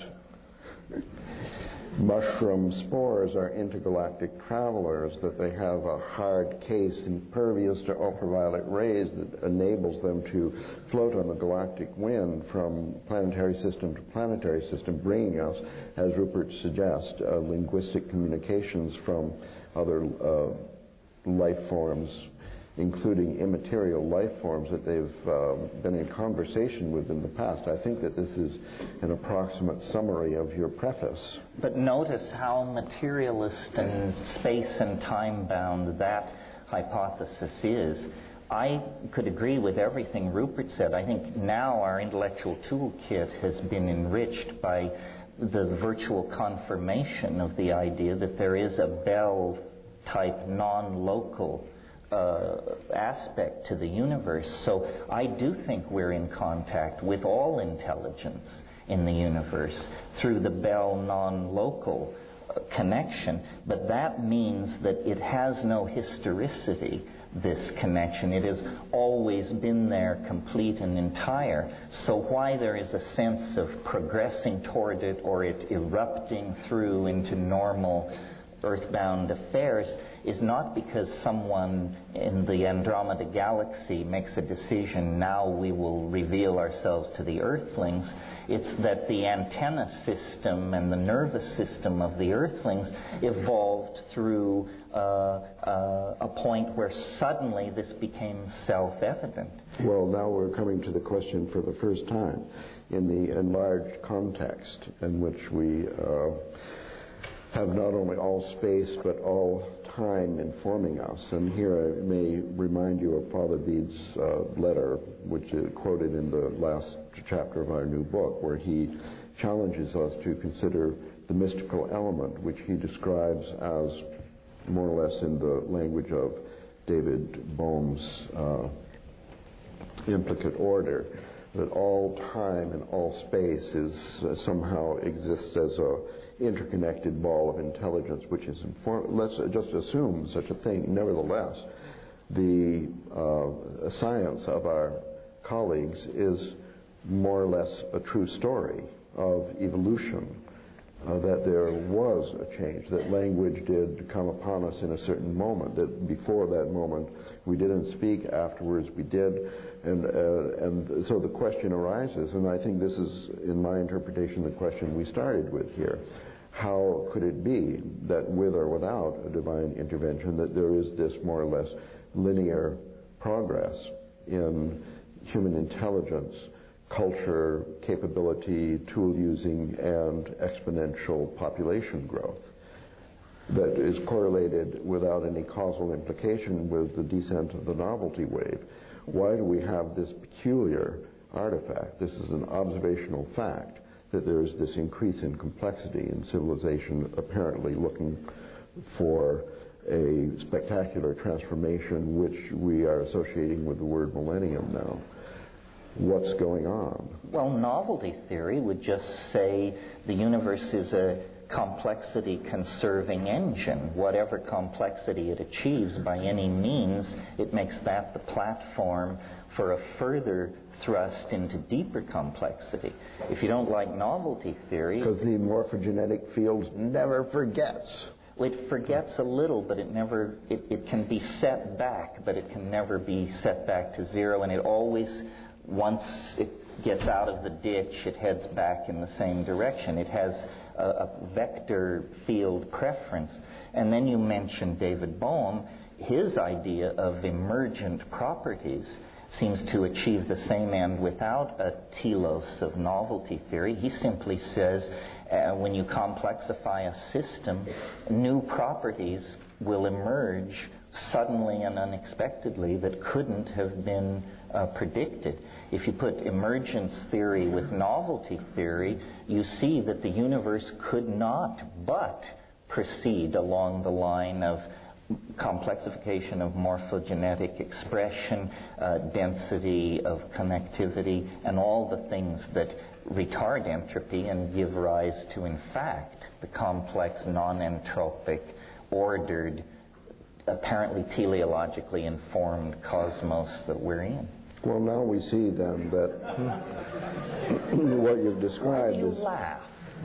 Speaker 3: mushroom spores are intergalactic travelers, that they have a hard case impervious to ultraviolet rays that enables them to float on the galactic wind from planetary system to planetary system, bringing us, as Rupert suggests, linguistic communications from other life forms, including immaterial life forms that they've been in conversation with in the past. I think that this is an approximate summary of your preface.
Speaker 2: But notice how materialist and space and time bound that hypothesis is. I could agree with everything Rupert said. I think now our intellectual toolkit has been enriched by the virtual confirmation of the idea that there is a Bell-type non-local aspect to the universe. So I do think we're in contact with all intelligence in the universe through the Bell non-local connection, but that means that it has no historicity, this connection. It has always been there, complete and entire. So why there is a sense of progressing toward it or it erupting through into normal earthbound affairs is not because someone in the Andromeda galaxy makes a decision, now we will reveal ourselves to the Earthlings. It's that the antenna system and the nervous system of the Earthlings evolved through a point where suddenly this became self-evident.
Speaker 3: Well, now we're coming to the question for the first time in the enlarged context in which we have not only all space but all time informing us. And here I may remind you of Father Bede's letter, which is quoted in the last chapter of our new book, where he challenges us to consider the mystical element, which he describes as, more or less in the language of David Bohm's implicate order, that all time and all space is somehow exists as a interconnected ball of intelligence, which is let's just assume such a thing. Nevertheless, the science of our colleagues is more or less a true story of evolution, that there was a change, that language did come upon us in a certain moment, that before that moment we didn't speak, afterwards we did, and so the question arises, and I think this is, in my interpretation, the question we started with here. How could it be that with or without a divine intervention that there is this more or less linear progress in human intelligence, culture, capability, tool using, and exponential population growth that is correlated without any causal implication with the descent of the novelty wave? Why do we have this peculiar artifact? This is an observational fact that there is this increase in complexity in civilization, apparently looking for a spectacular transformation, which we are associating with the word millennium now. What's going on?
Speaker 2: Well, novelty theory would just say the universe is a complexity-conserving engine. Whatever complexity it achieves by any means, it makes that the platform for a further thrust into deeper complexity. If you don't like novelty theory...
Speaker 3: Because the morphogenetic field never forgets.
Speaker 2: It forgets a little, but it can be set back, but it can never be set back to zero, and it always, once it gets out of the ditch, it heads back in the same direction. It has a vector field preference. And then you mentioned David Bohm. His idea of emergent properties seems to achieve the same end without a telos of novelty theory. He simply says when you complexify a system, new properties will emerge suddenly and unexpectedly that couldn't have been predicted. If you put emergence theory with novelty theory, you see that the universe could not but proceed along the line of complexification of morphogenetic expression, density of connectivity, and all the things that retard entropy and give rise to, in fact, the complex, non-entropic, ordered, apparently teleologically informed cosmos that we're in.
Speaker 3: Well, now we see then that what you've described is...
Speaker 2: laugh?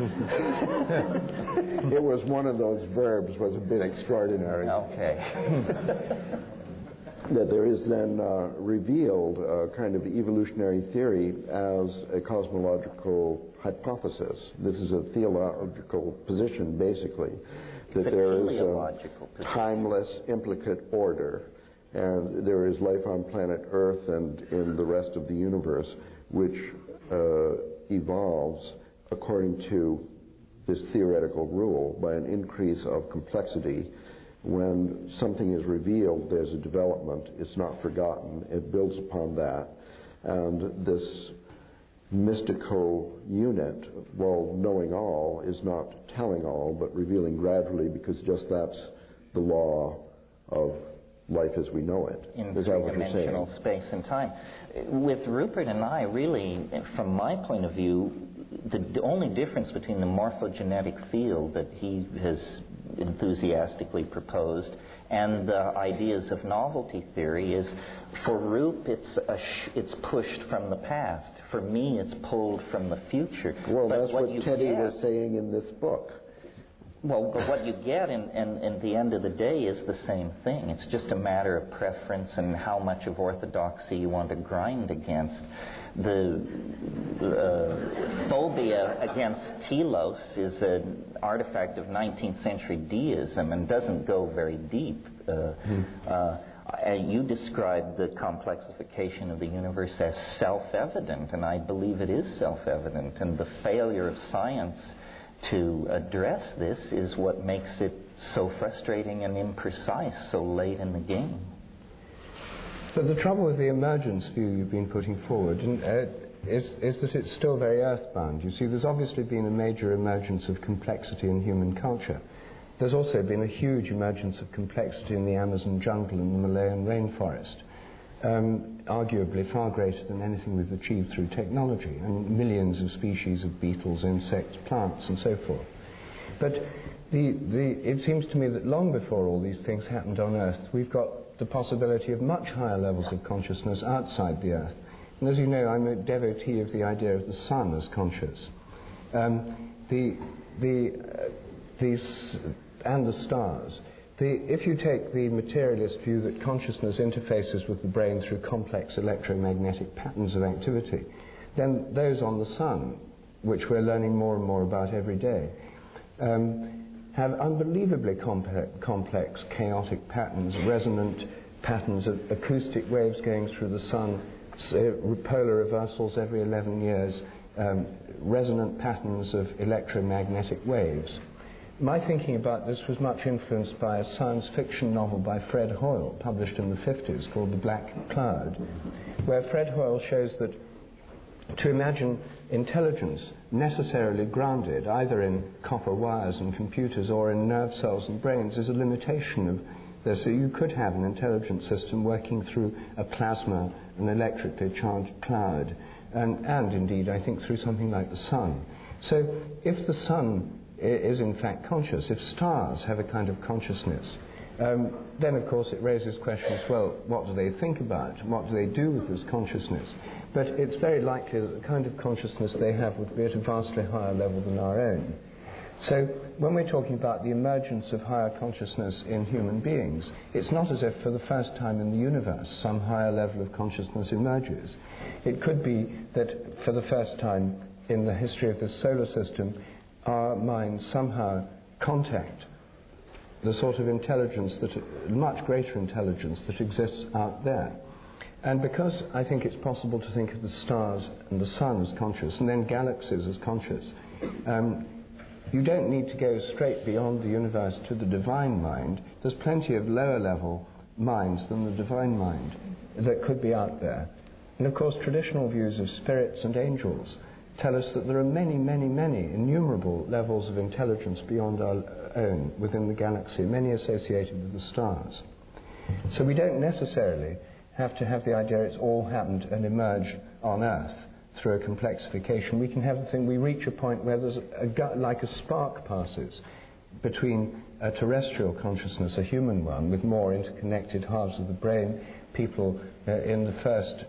Speaker 3: It was one of those verbs, was a bit extraordinary.
Speaker 2: Okay.
Speaker 3: That there is then revealed a kind of evolutionary theory as a cosmological hypothesis. This is a theological position, basically, that there is a timeless implicate order, and there is life on planet Earth and in the rest of the universe, which evolves according to this theoretical rule by an increase of complexity. When something is revealed, there's a development. It's not forgotten. It builds upon that. And this mystical unit. Well, knowing all is not telling all, but revealing gradually, because just that's the law of life as we know it.
Speaker 2: In
Speaker 3: Is that what you're saying?
Speaker 2: three-dimensional space and time. With Rupert and I, really, from my point of view, the only difference between the morphogenetic field that he has enthusiastically proposed and the ideas of novelty theory is, for Roop, it's pushed from the past. For me, it's pulled from the future.
Speaker 3: Well,
Speaker 2: but
Speaker 3: that's what Teddy was saying in this book.
Speaker 2: Well, but what you get in the end of the day is the same thing. It's just a matter of preference and how much of orthodoxy you want to grind against. The phobia against telos is an artifact of 19th century deism and doesn't go very deep. You described the complexification of the universe as self-evident, and I believe it is self-evident. And the failure of science to address this is what makes it so frustrating and imprecise so late in the game.
Speaker 1: But the trouble with the emergence view you've been putting forward is that it's still very earthbound. You see, there's obviously been a major emergence of complexity in human culture. There's also been a huge emergence of complexity in the Amazon jungle and the Malayan rainforest, arguably far greater than anything we've achieved through technology, and millions of species of beetles, insects, plants, and so forth. But it seems to me that long before all these things happened on Earth, we've got the possibility of much higher levels of consciousness outside the Earth. And as you know, I'm a devotee of the idea of the sun as conscious. And the stars. If you take the materialist view that consciousness interfaces with the brain through complex electromagnetic patterns of activity, then those on the sun, which we're learning more and more about every day, have unbelievably complex, chaotic patterns, resonant patterns of acoustic waves going through the sun, polar reversals every 11 years, resonant patterns of electromagnetic waves. My thinking about this was much influenced by a science fiction novel by Fred Hoyle, published in the 50s, called The Black Cloud, where Fred Hoyle shows that to imagine intelligence necessarily grounded either in copper wires and computers or in nerve cells and brains is a limitation of this. So you could have an intelligent system working through a plasma, an electrically charged cloud, and indeed, I think, through something like the sun. So if the sun is in fact conscious, if stars have a kind of consciousness, then of course it raises questions, well, what do they think about? What do they do with this consciousness? But it's very likely that the kind of consciousness they have would be at a vastly higher level than our own. So when we're talking about the emergence of higher consciousness in human beings, it's not as if for the first time in the universe some higher level of consciousness emerges. It could be that for the first time in the history of the solar system, our minds somehow contact the sort of intelligence, much greater intelligence that exists out there. And because I think it's possible to think of the stars and the sun as conscious, and then galaxies as conscious, you don't need to go straight beyond the universe to the divine mind. There's plenty of lower level minds than the divine mind that could be out there. And of course, traditional views of spirits and angels tell us that there are many, many, many innumerable levels of intelligence beyond our own within the galaxy, many associated with the stars. So we don't necessarily have to have the idea it's all happened and emerged on Earth through a complexification. We can have the thing, we reach a point where there's like a spark passes between a terrestrial consciousness, a human one, with more interconnected halves of the brain, people in the first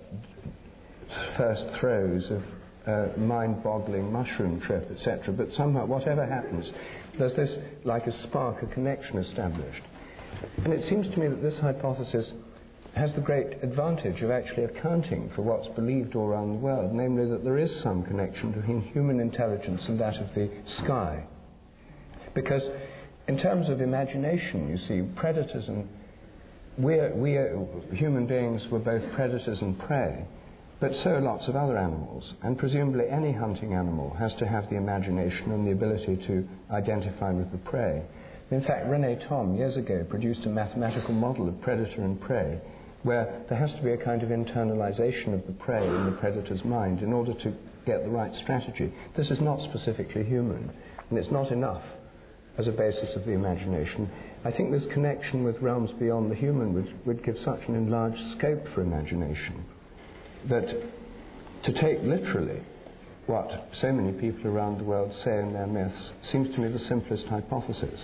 Speaker 1: throes of mind-boggling mushroom trip, etc. But somehow, whatever happens, there's this, like a spark, a connection established. And it seems to me that this hypothesis has the great advantage of actually accounting for what's believed all around the world, namely that there is some connection between human intelligence and that of the sky. Because in terms of imagination, you see, predators and we human beings were both predators and prey. But so are lots of other animals, and presumably any hunting animal has to have the imagination and the ability to identify with the prey. In fact, René Thom, years ago, produced a mathematical model of predator and prey, where there has to be a kind of internalization of the prey in the predator's mind in order to get the right strategy. This is not specifically human, and it's not enough as a basis of the imagination. I think this connection with realms beyond the human would give such an enlarged scope for imagination that to take literally what so many people around the world say in their myths seems to me the simplest hypothesis.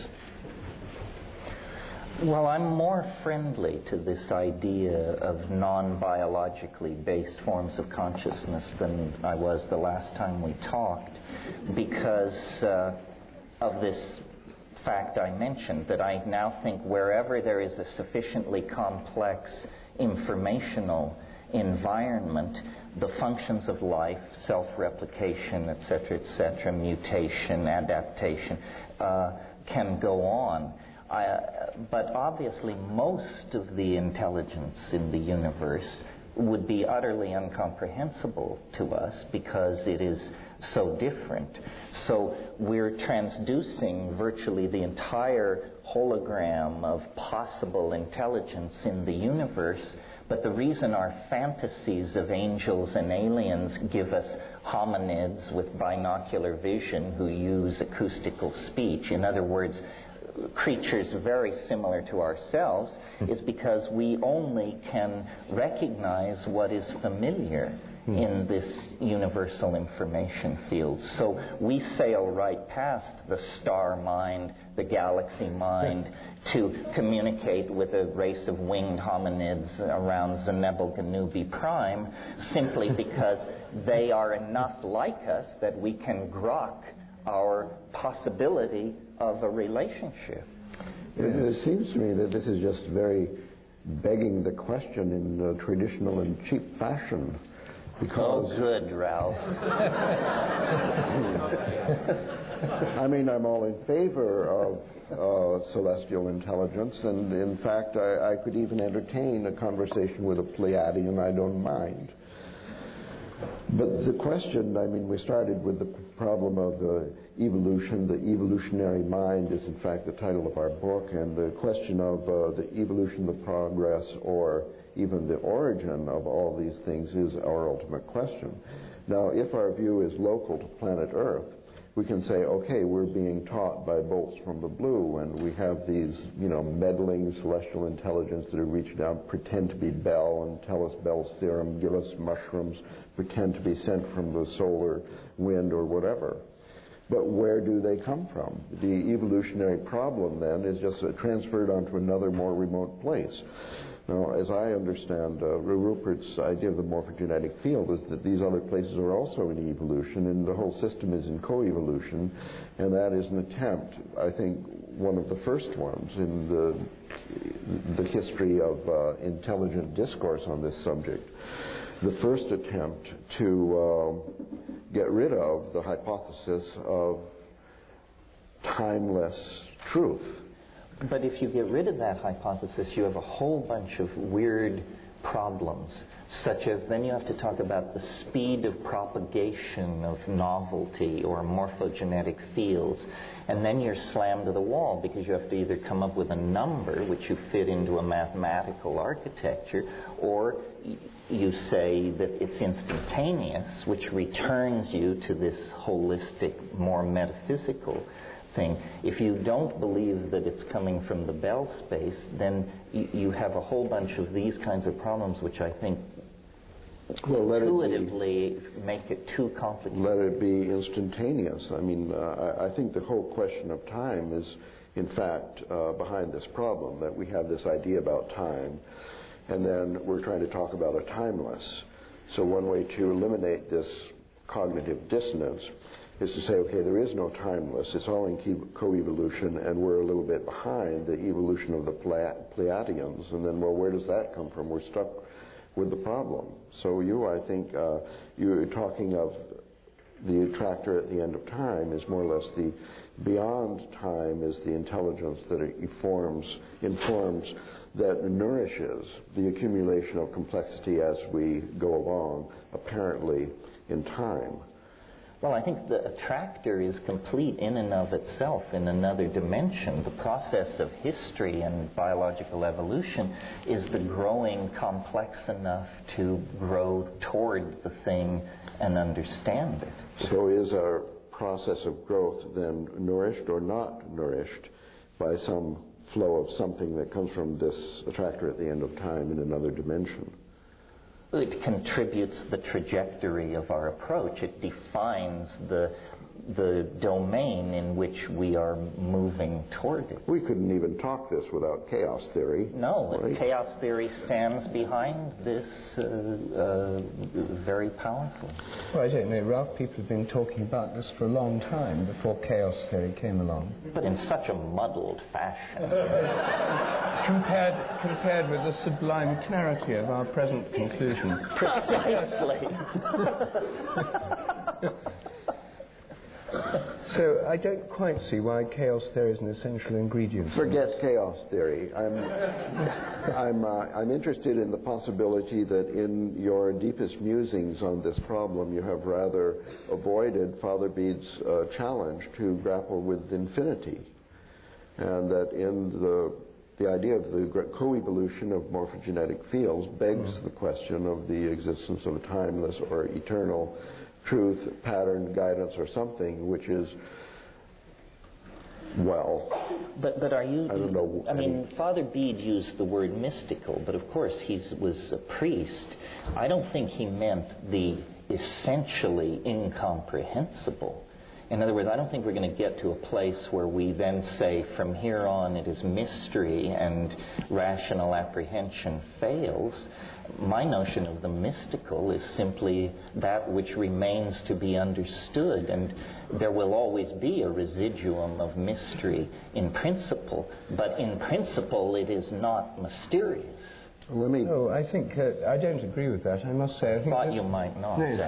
Speaker 2: Well, I'm more friendly to this idea of non-biologically based forms of consciousness than I was the last time we talked, because of this fact I mentioned, that I now think wherever there is a sufficiently complex informational environment, the functions of life, self-replication, etc., mutation, adaptation, can go on. But obviously most of the intelligence in the universe would be utterly incomprehensible to us because it is so different. So we're transducing virtually the entire hologram of possible intelligence in the universe, but the reason our fantasies of angels and aliens give us hominids with binocular vision who use acoustical speech, in other words, creatures very similar to ourselves, is because we only can recognize what is familiar in this universal information field. So we sail right past the star mind, the galaxy mind, to communicate with a race of winged hominids around Zenebel Ganubi Prime, simply because they are enough like us that we can grok our possibility of a relationship.
Speaker 3: It seems to me that this is just very begging the question in traditional and cheap fashion. Because
Speaker 2: oh, good, Ralph.
Speaker 3: I mean, I'm all in favor of celestial intelligence, and in fact, I could even entertain a conversation with a Pleiadian. I don't mind. But the question, I mean, we started with the problem of evolution. The evolutionary mind is, in fact, the title of our book, and the question of the evolution, the progress, or even the origin of all these things is our ultimate question. Now, if our view is local to planet Earth, we can say, okay, we're being taught by bolts from the blue, and we have these, meddling celestial intelligence that are reaching out, pretend to be Bell and tell us Bell's theorem, give us mushrooms, pretend to be sent from the solar wind or whatever. But where do they come from? The evolutionary problem, then, is just transferred onto another, more remote place. Now, as I understand, Rupert's idea of the morphogenetic field is that these other places are also in evolution, and the whole system is in coevolution, and that is an attempt, I think, one of the first ones in the history of intelligent discourse on this subject. The first attempt to get rid of the hypothesis of timeless truth.
Speaker 2: But if you get rid of that hypothesis, you have a whole bunch of weird problems, such as then you have to talk about the speed of propagation of novelty or morphogenetic fields, and then you're slammed to the wall because you have to either come up with a number which you fit into a mathematical architecture, or you say that it's instantaneous, which returns you to this holistic, more metaphysical thing. If you don't believe that it's coming from the Bell space, then you have a whole bunch of these kinds of problems, which I think intuitively make it too complicated.
Speaker 3: Let it be instantaneous. I mean, I think the whole question of time is, in fact, behind this problem, that we have this idea about time, and then we're trying to talk about a timeless. So one way to eliminate this cognitive dissonance is to say, okay, there is no timeless, it's all in coevolution, and we're a little bit behind the evolution of the Pleiadians, and then, well, where does that come from? We're stuck with the problem. So I think, you're talking of the attractor at the end of time is more or less the beyond time is the intelligence that informs, that nourishes the accumulation of complexity as we go along, apparently in time.
Speaker 2: Well, I think the attractor is complete in and of itself in another dimension. The process of history and biological evolution is the growing complex enough to grow toward the thing and understand it.
Speaker 3: So is our process of growth then nourished or not nourished by some flow of something that comes from this attractor at the end of time in another dimension?
Speaker 2: It contributes the trajectory of our approach. It defines the domain in which we are moving toward it.
Speaker 3: We couldn't even talk this without chaos theory.
Speaker 2: No,
Speaker 3: right?
Speaker 2: Chaos theory stands behind this very powerfully.
Speaker 1: Well, I don't know, Ralph, people have been talking about this for a long time before chaos theory came along.
Speaker 2: But in such a muddled fashion.
Speaker 1: compared with the sublime clarity of our present conclusion.
Speaker 2: Precisely.
Speaker 1: So I don't quite see why chaos theory is an essential ingredient.
Speaker 3: Forget chaos theory. I'm interested in the possibility that in your deepest musings on this problem, you have rather avoided Father Bede's challenge to grapple with infinity, and that in the idea of the coevolution of morphogenetic fields begs the question of the existence of a timeless or eternal truth, pattern, guidance, or something, which is, well,
Speaker 2: but are you?
Speaker 3: I don't know.
Speaker 2: I mean, Father Bede used the word mystical, but of course he was a priest. I don't think he meant the essentially incomprehensible. In other words, I don't think we're going to get to a place where we then say, from here on it is mystery and rational apprehension fails. My notion of the mystical is simply that which remains to be understood, and there will always be a residuum of mystery in principle, but in principle it is not mysterious.
Speaker 1: No, I think I don't agree with that. I must say, I think
Speaker 2: thought you might not.
Speaker 1: No.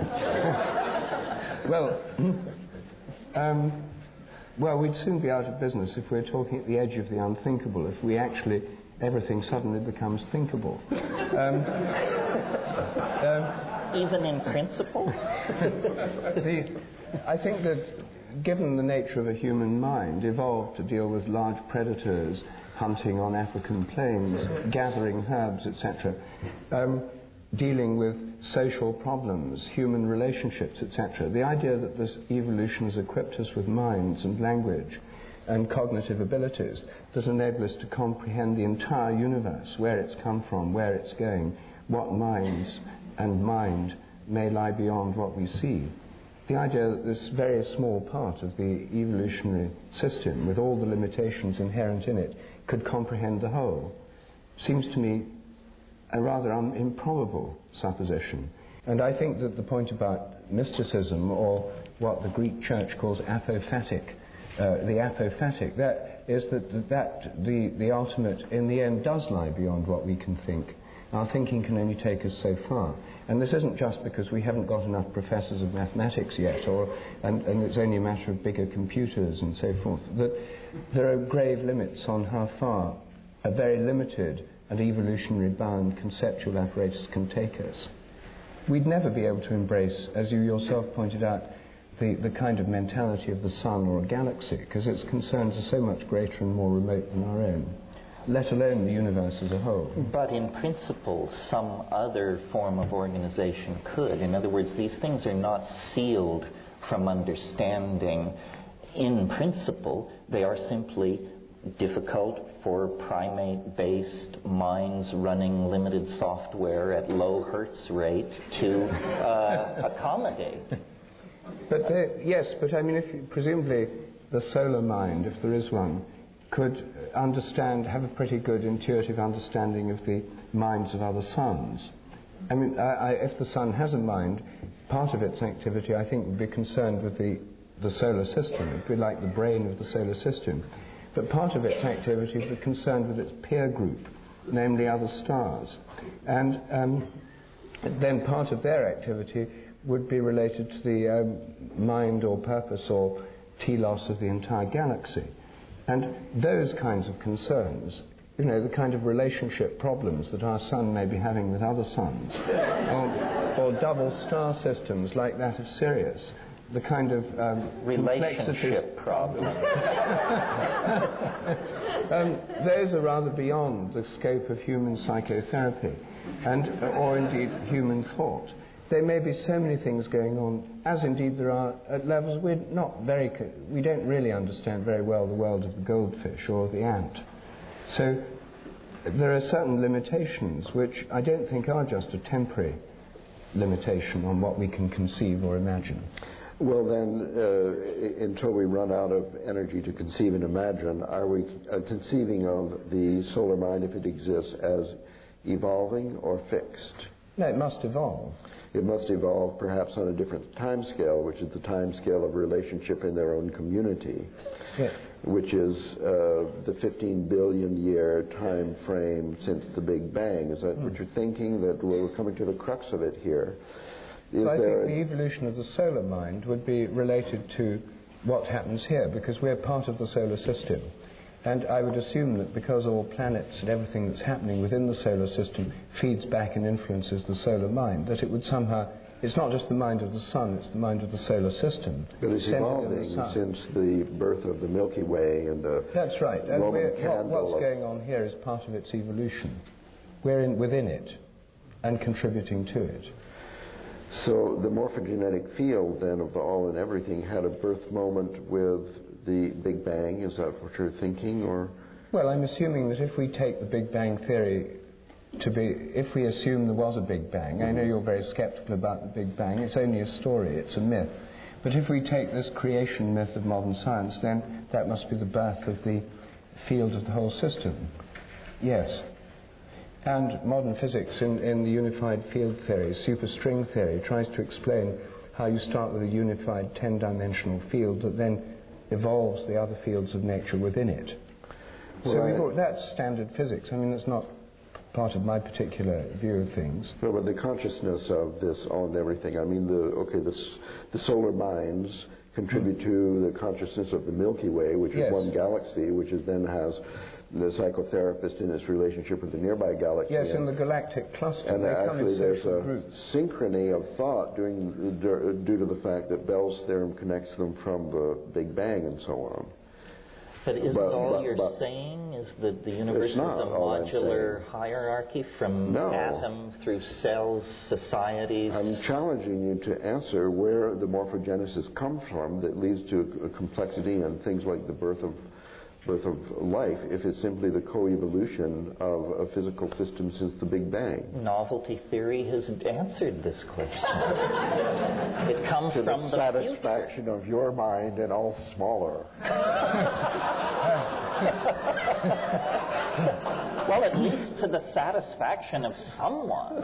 Speaker 1: Well, we'd soon be out of business if we're talking at the edge of the unthinkable. If we actually everything suddenly becomes thinkable.
Speaker 2: Even in principle?
Speaker 1: I think that given the nature of a human mind, evolved to deal with large predators, hunting on African plains, gathering herbs, etc., dealing with social problems, human relationships, etc., the idea that this evolution has equipped us with minds and language and cognitive abilities that enable us to comprehend the entire universe, where it's come from, where it's going, what minds and mind may lie beyond what we see. The idea that this very small part of the evolutionary system, with all the limitations inherent in it, could comprehend the whole, seems to me a rather improbable supposition. And I think that the point about mysticism, or what the Greek Church calls apophatic, that is that the ultimate, in the end, does lie beyond what we can think. Our thinking can only take us so far. And this isn't just because we haven't got enough professors of mathematics yet, and it's only a matter of bigger computers and so forth. That there are grave limits on how far a very limited and evolutionary bound conceptual apparatus can take us. We'd never be able to embrace, as you yourself pointed out, the kind of mentality of the sun or a galaxy, because its concerns are so much greater and more remote than our own, let alone the universe as a whole.
Speaker 2: But in principle, some other form of organization could. In other words, these things are not sealed from understanding in principle. They are simply difficult for primate-based minds running limited software at low hertz rate to accommodate.
Speaker 1: But yes, but I mean, presumably the solar mind, if there is one, could have a pretty good intuitive understanding of the minds of other suns. I mean, if the sun has a mind, part of its activity, I think, would be concerned with the solar system. It would be like the brain of the solar system. But part of its activity would be concerned with its peer group, namely other stars. And then part of their activity would be related to the mind or purpose or telos of the entire galaxy. And those kinds of concerns, you know, the kind of relationship problems that our sun may be having with other suns, or double star systems like that of Sirius, the kind of
Speaker 2: relationship problem.
Speaker 1: Those are rather beyond the scope of human psychotherapy, or indeed human thought. There may be so many things going on, as indeed there are at levels we don't really understand very well the world of the goldfish or the ant. So there are certain limitations which I don't think are just a temporary limitation on what we can conceive or imagine.
Speaker 3: Well then, until we run out of energy to conceive and imagine, are we conceiving of the solar mind, if it exists, as evolving or fixed?
Speaker 1: No, it must evolve.
Speaker 3: It must evolve perhaps on a different time scale, which is the time scale of relationship in their own community,
Speaker 1: Yeah.
Speaker 3: which is the 15 billion year time frame since the Big Bang. Is that what you're thinking, that we're coming to the crux of it here?
Speaker 1: So I think the evolution of the solar mind would be related to what happens here, because we're part of the solar system. And I would assume that because all planets and everything that's happening within the solar system feeds back and influences the solar mind, that it would somehow, it's not just the mind of the sun, it's the mind of the solar system.
Speaker 3: But it's evolving since the birth of the Milky Way and the
Speaker 1: That's right. And
Speaker 3: Roman candle.
Speaker 1: what's going on here is part of its evolution. We're within it and contributing to it.
Speaker 3: So the morphogenetic field then of the all and everything had a birth moment with the Big Bang. Is that what you're thinking, or?
Speaker 1: Well, I'm assuming that if we take the Big Bang theory to be, if we assume there was a Big Bang, I know you're very skeptical about the Big Bang, it's only a story, it's a myth. But if we take this creation myth of modern science, then that must be the birth of the field of the whole system. Yes. And modern physics in the unified field theory, superstring theory, tries to explain how you start with a unified 10-dimensional field that then evolves the other fields of nature within it. So that's standard physics. I mean, that's not part of my particular view of things.
Speaker 3: No, but the consciousness of this all and everything, I mean, the solar minds contribute to the consciousness of the Milky Way, which is one galaxy, which then has the psychotherapist in its relationship with the nearby galaxy.
Speaker 1: Yes, in the galactic cluster.
Speaker 3: And actually there's a synchrony of thought due to the fact that Bell's theorem connects them from the Big Bang and so on.
Speaker 2: But isn't all you're saying is that the universe is a modular hierarchy from atom through cells, societies?
Speaker 3: I'm challenging you to answer where the morphogenesis comes from that leads to a complexity and things like the birth of life, if it's simply the co-evolution of a physical system since the Big Bang.
Speaker 2: Novelty theory has answered this question. It comes
Speaker 3: to
Speaker 2: from
Speaker 3: the satisfaction of your mind and all smaller.
Speaker 2: Well, at least to the satisfaction of someone.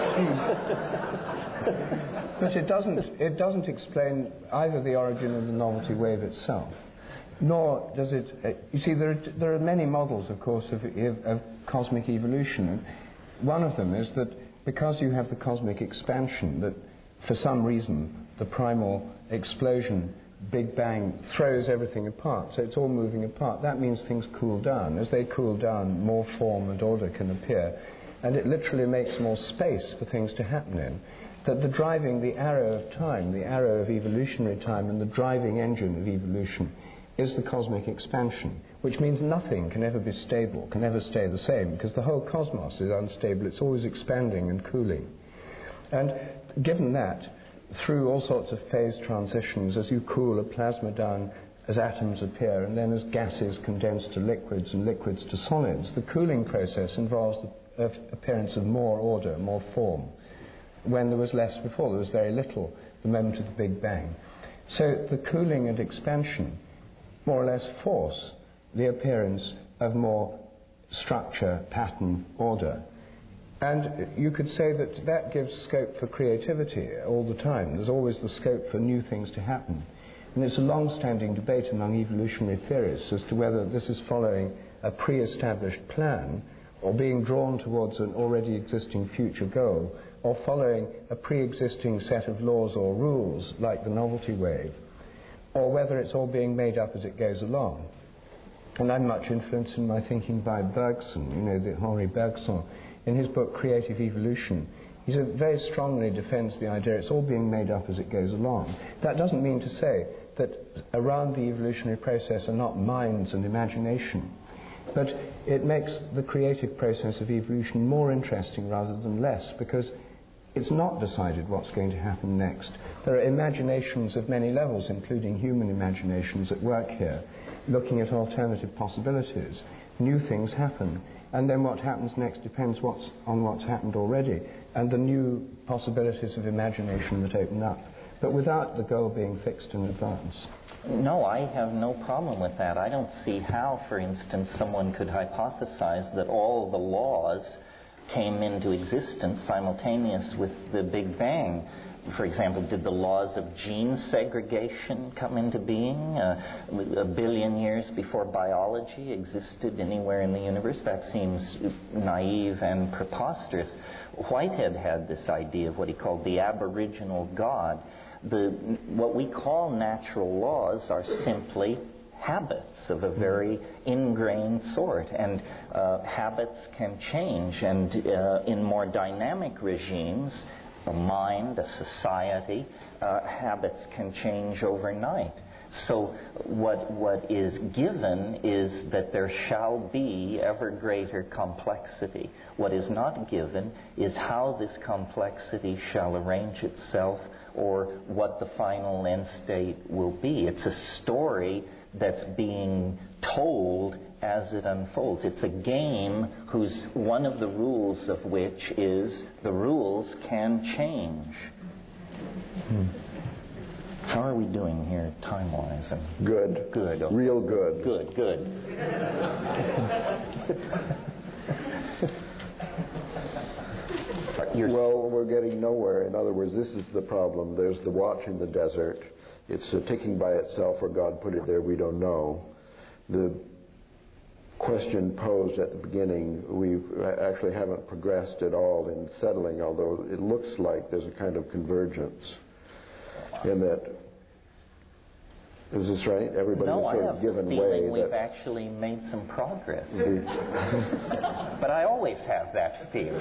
Speaker 1: But it doesn't explain either the origin of the novelty wave itself, nor does it... you see, there are many models, of course, of cosmic evolution. And one of them is that because you have the cosmic expansion, that for some reason the primal explosion, Big Bang, throws everything apart, so it's all moving apart. That means things cool down. As they cool down, more form and order can appear, and it literally makes more space for things to happen in. That the arrow of time, the arrow of evolutionary time, and the driving engine of evolution is the cosmic expansion, which means nothing can ever be stable, can ever stay the same, because the whole cosmos is unstable. It's always expanding and cooling. And given that, through all sorts of phase transitions, as you cool a plasma down, as atoms appear, and then as gases condense to liquids and liquids to solids, the cooling process involves the appearance of more order, more form. When there was less before, there was very little, the moment of the Big Bang. So the cooling and expansion more or less force the appearance of more structure, pattern, order. And you could say that that gives scope for creativity all the time. There's always the scope for new things to happen. And it's a long-standing debate among evolutionary theorists as to whether this is following a pre-established plan or being drawn towards an already existing future goal, or following a pre-existing set of laws or rules like the novelty wave, or whether it's all being made up as it goes along. And I'm much influenced in my thinking by Bergson, the Henri Bergson. In his book Creative Evolution, He very strongly defends the idea it's all being made up as it goes along. That doesn't mean to say that around the evolutionary process are not minds and imagination, but it makes the creative process of evolution more interesting rather than less, because it's not decided what's going to happen next. There are imaginations of many levels, including human imaginations, at work here, looking at alternative possibilities. New things happen, and then what happens next depends on what's happened already, and the new possibilities of imagination that open up, but without the goal being fixed in advance.
Speaker 2: No, I have no problem with that. I don't see how, for instance, someone could hypothesize that all the laws came into existence simultaneous with the Big Bang. For example, did the laws of gene segregation come into being a billion years before biology existed anywhere in the universe? That seems naive and preposterous. Whitehead had this idea of what he called the aboriginal God. What we call natural laws are simply habits of a very ingrained sort, and habits can change, and in more dynamic regimes, a mind, a society, habits can change overnight. So what is given is that there shall be ever greater complexity. What is not given is how this complexity shall arrange itself, or what the final end state will be. It's a story that's being told as it unfolds. It's a game whose one of the rules of which is the rules can change. How are we doing here time-wise?
Speaker 3: Good.
Speaker 2: Good. Okay.
Speaker 3: Real good.
Speaker 2: Good.
Speaker 3: Well, we're getting nowhere. In other words, this is the problem. There's the watch in the desert. It's ticking by itself, or God put it there, we don't know. The question posed at the beginning, we actually haven't progressed at all in settling, although it looks like there's a kind of convergence in that. Is this right? Everybody's sort of given way.
Speaker 2: We've actually made some progress. But I always have that feeling.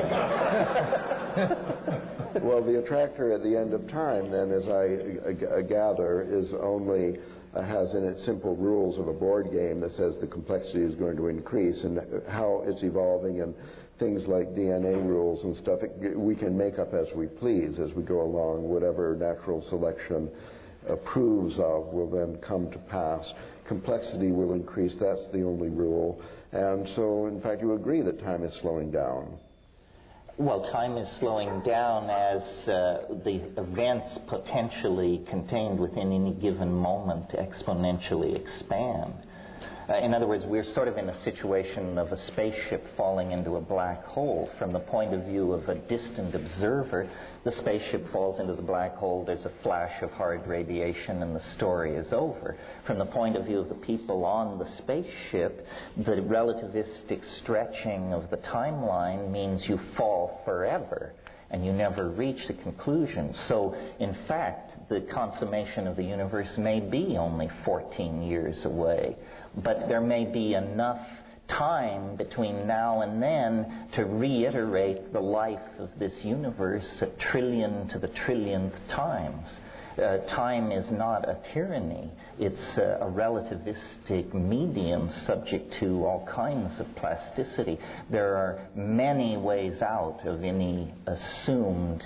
Speaker 3: Well, the attractor at the end of time, then, as I gather, is only has in it simple rules of a board game that says the complexity is going to increase, and how it's evolving, and things like DNA rules and stuff, we can make up as we please as we go along. Whatever natural selection approves of will then come to pass. Complexity will increase, that's the only rule. And so, in fact, you agree that time is slowing down.
Speaker 2: Well, time is slowing down as the events potentially contained within any given moment exponentially expand. In other words, we're sort of in a situation of a spaceship falling into a black hole. From the point of view of a distant observer, the spaceship falls into the black hole, there's a flash of hard radiation, and the story is over. From the point of view of the people on the spaceship, the relativistic stretching of the timeline means you fall forever, and you never reach the conclusion. So, in fact, the consummation of the universe may be only 14 years away. But there may be enough time between now and then to reiterate the life of this universe a trillion to the trillionth times. Time is not a tyranny. It's a relativistic medium subject to all kinds of plasticity. There are many ways out of any assumed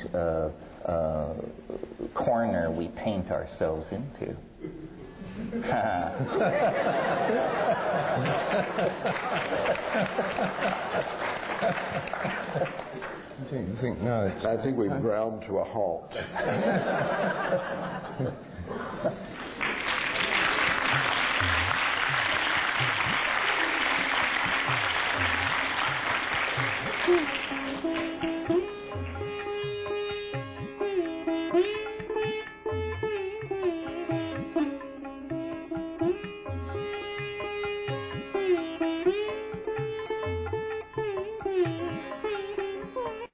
Speaker 2: corner we paint ourselves into.
Speaker 3: I think we've ground to a halt.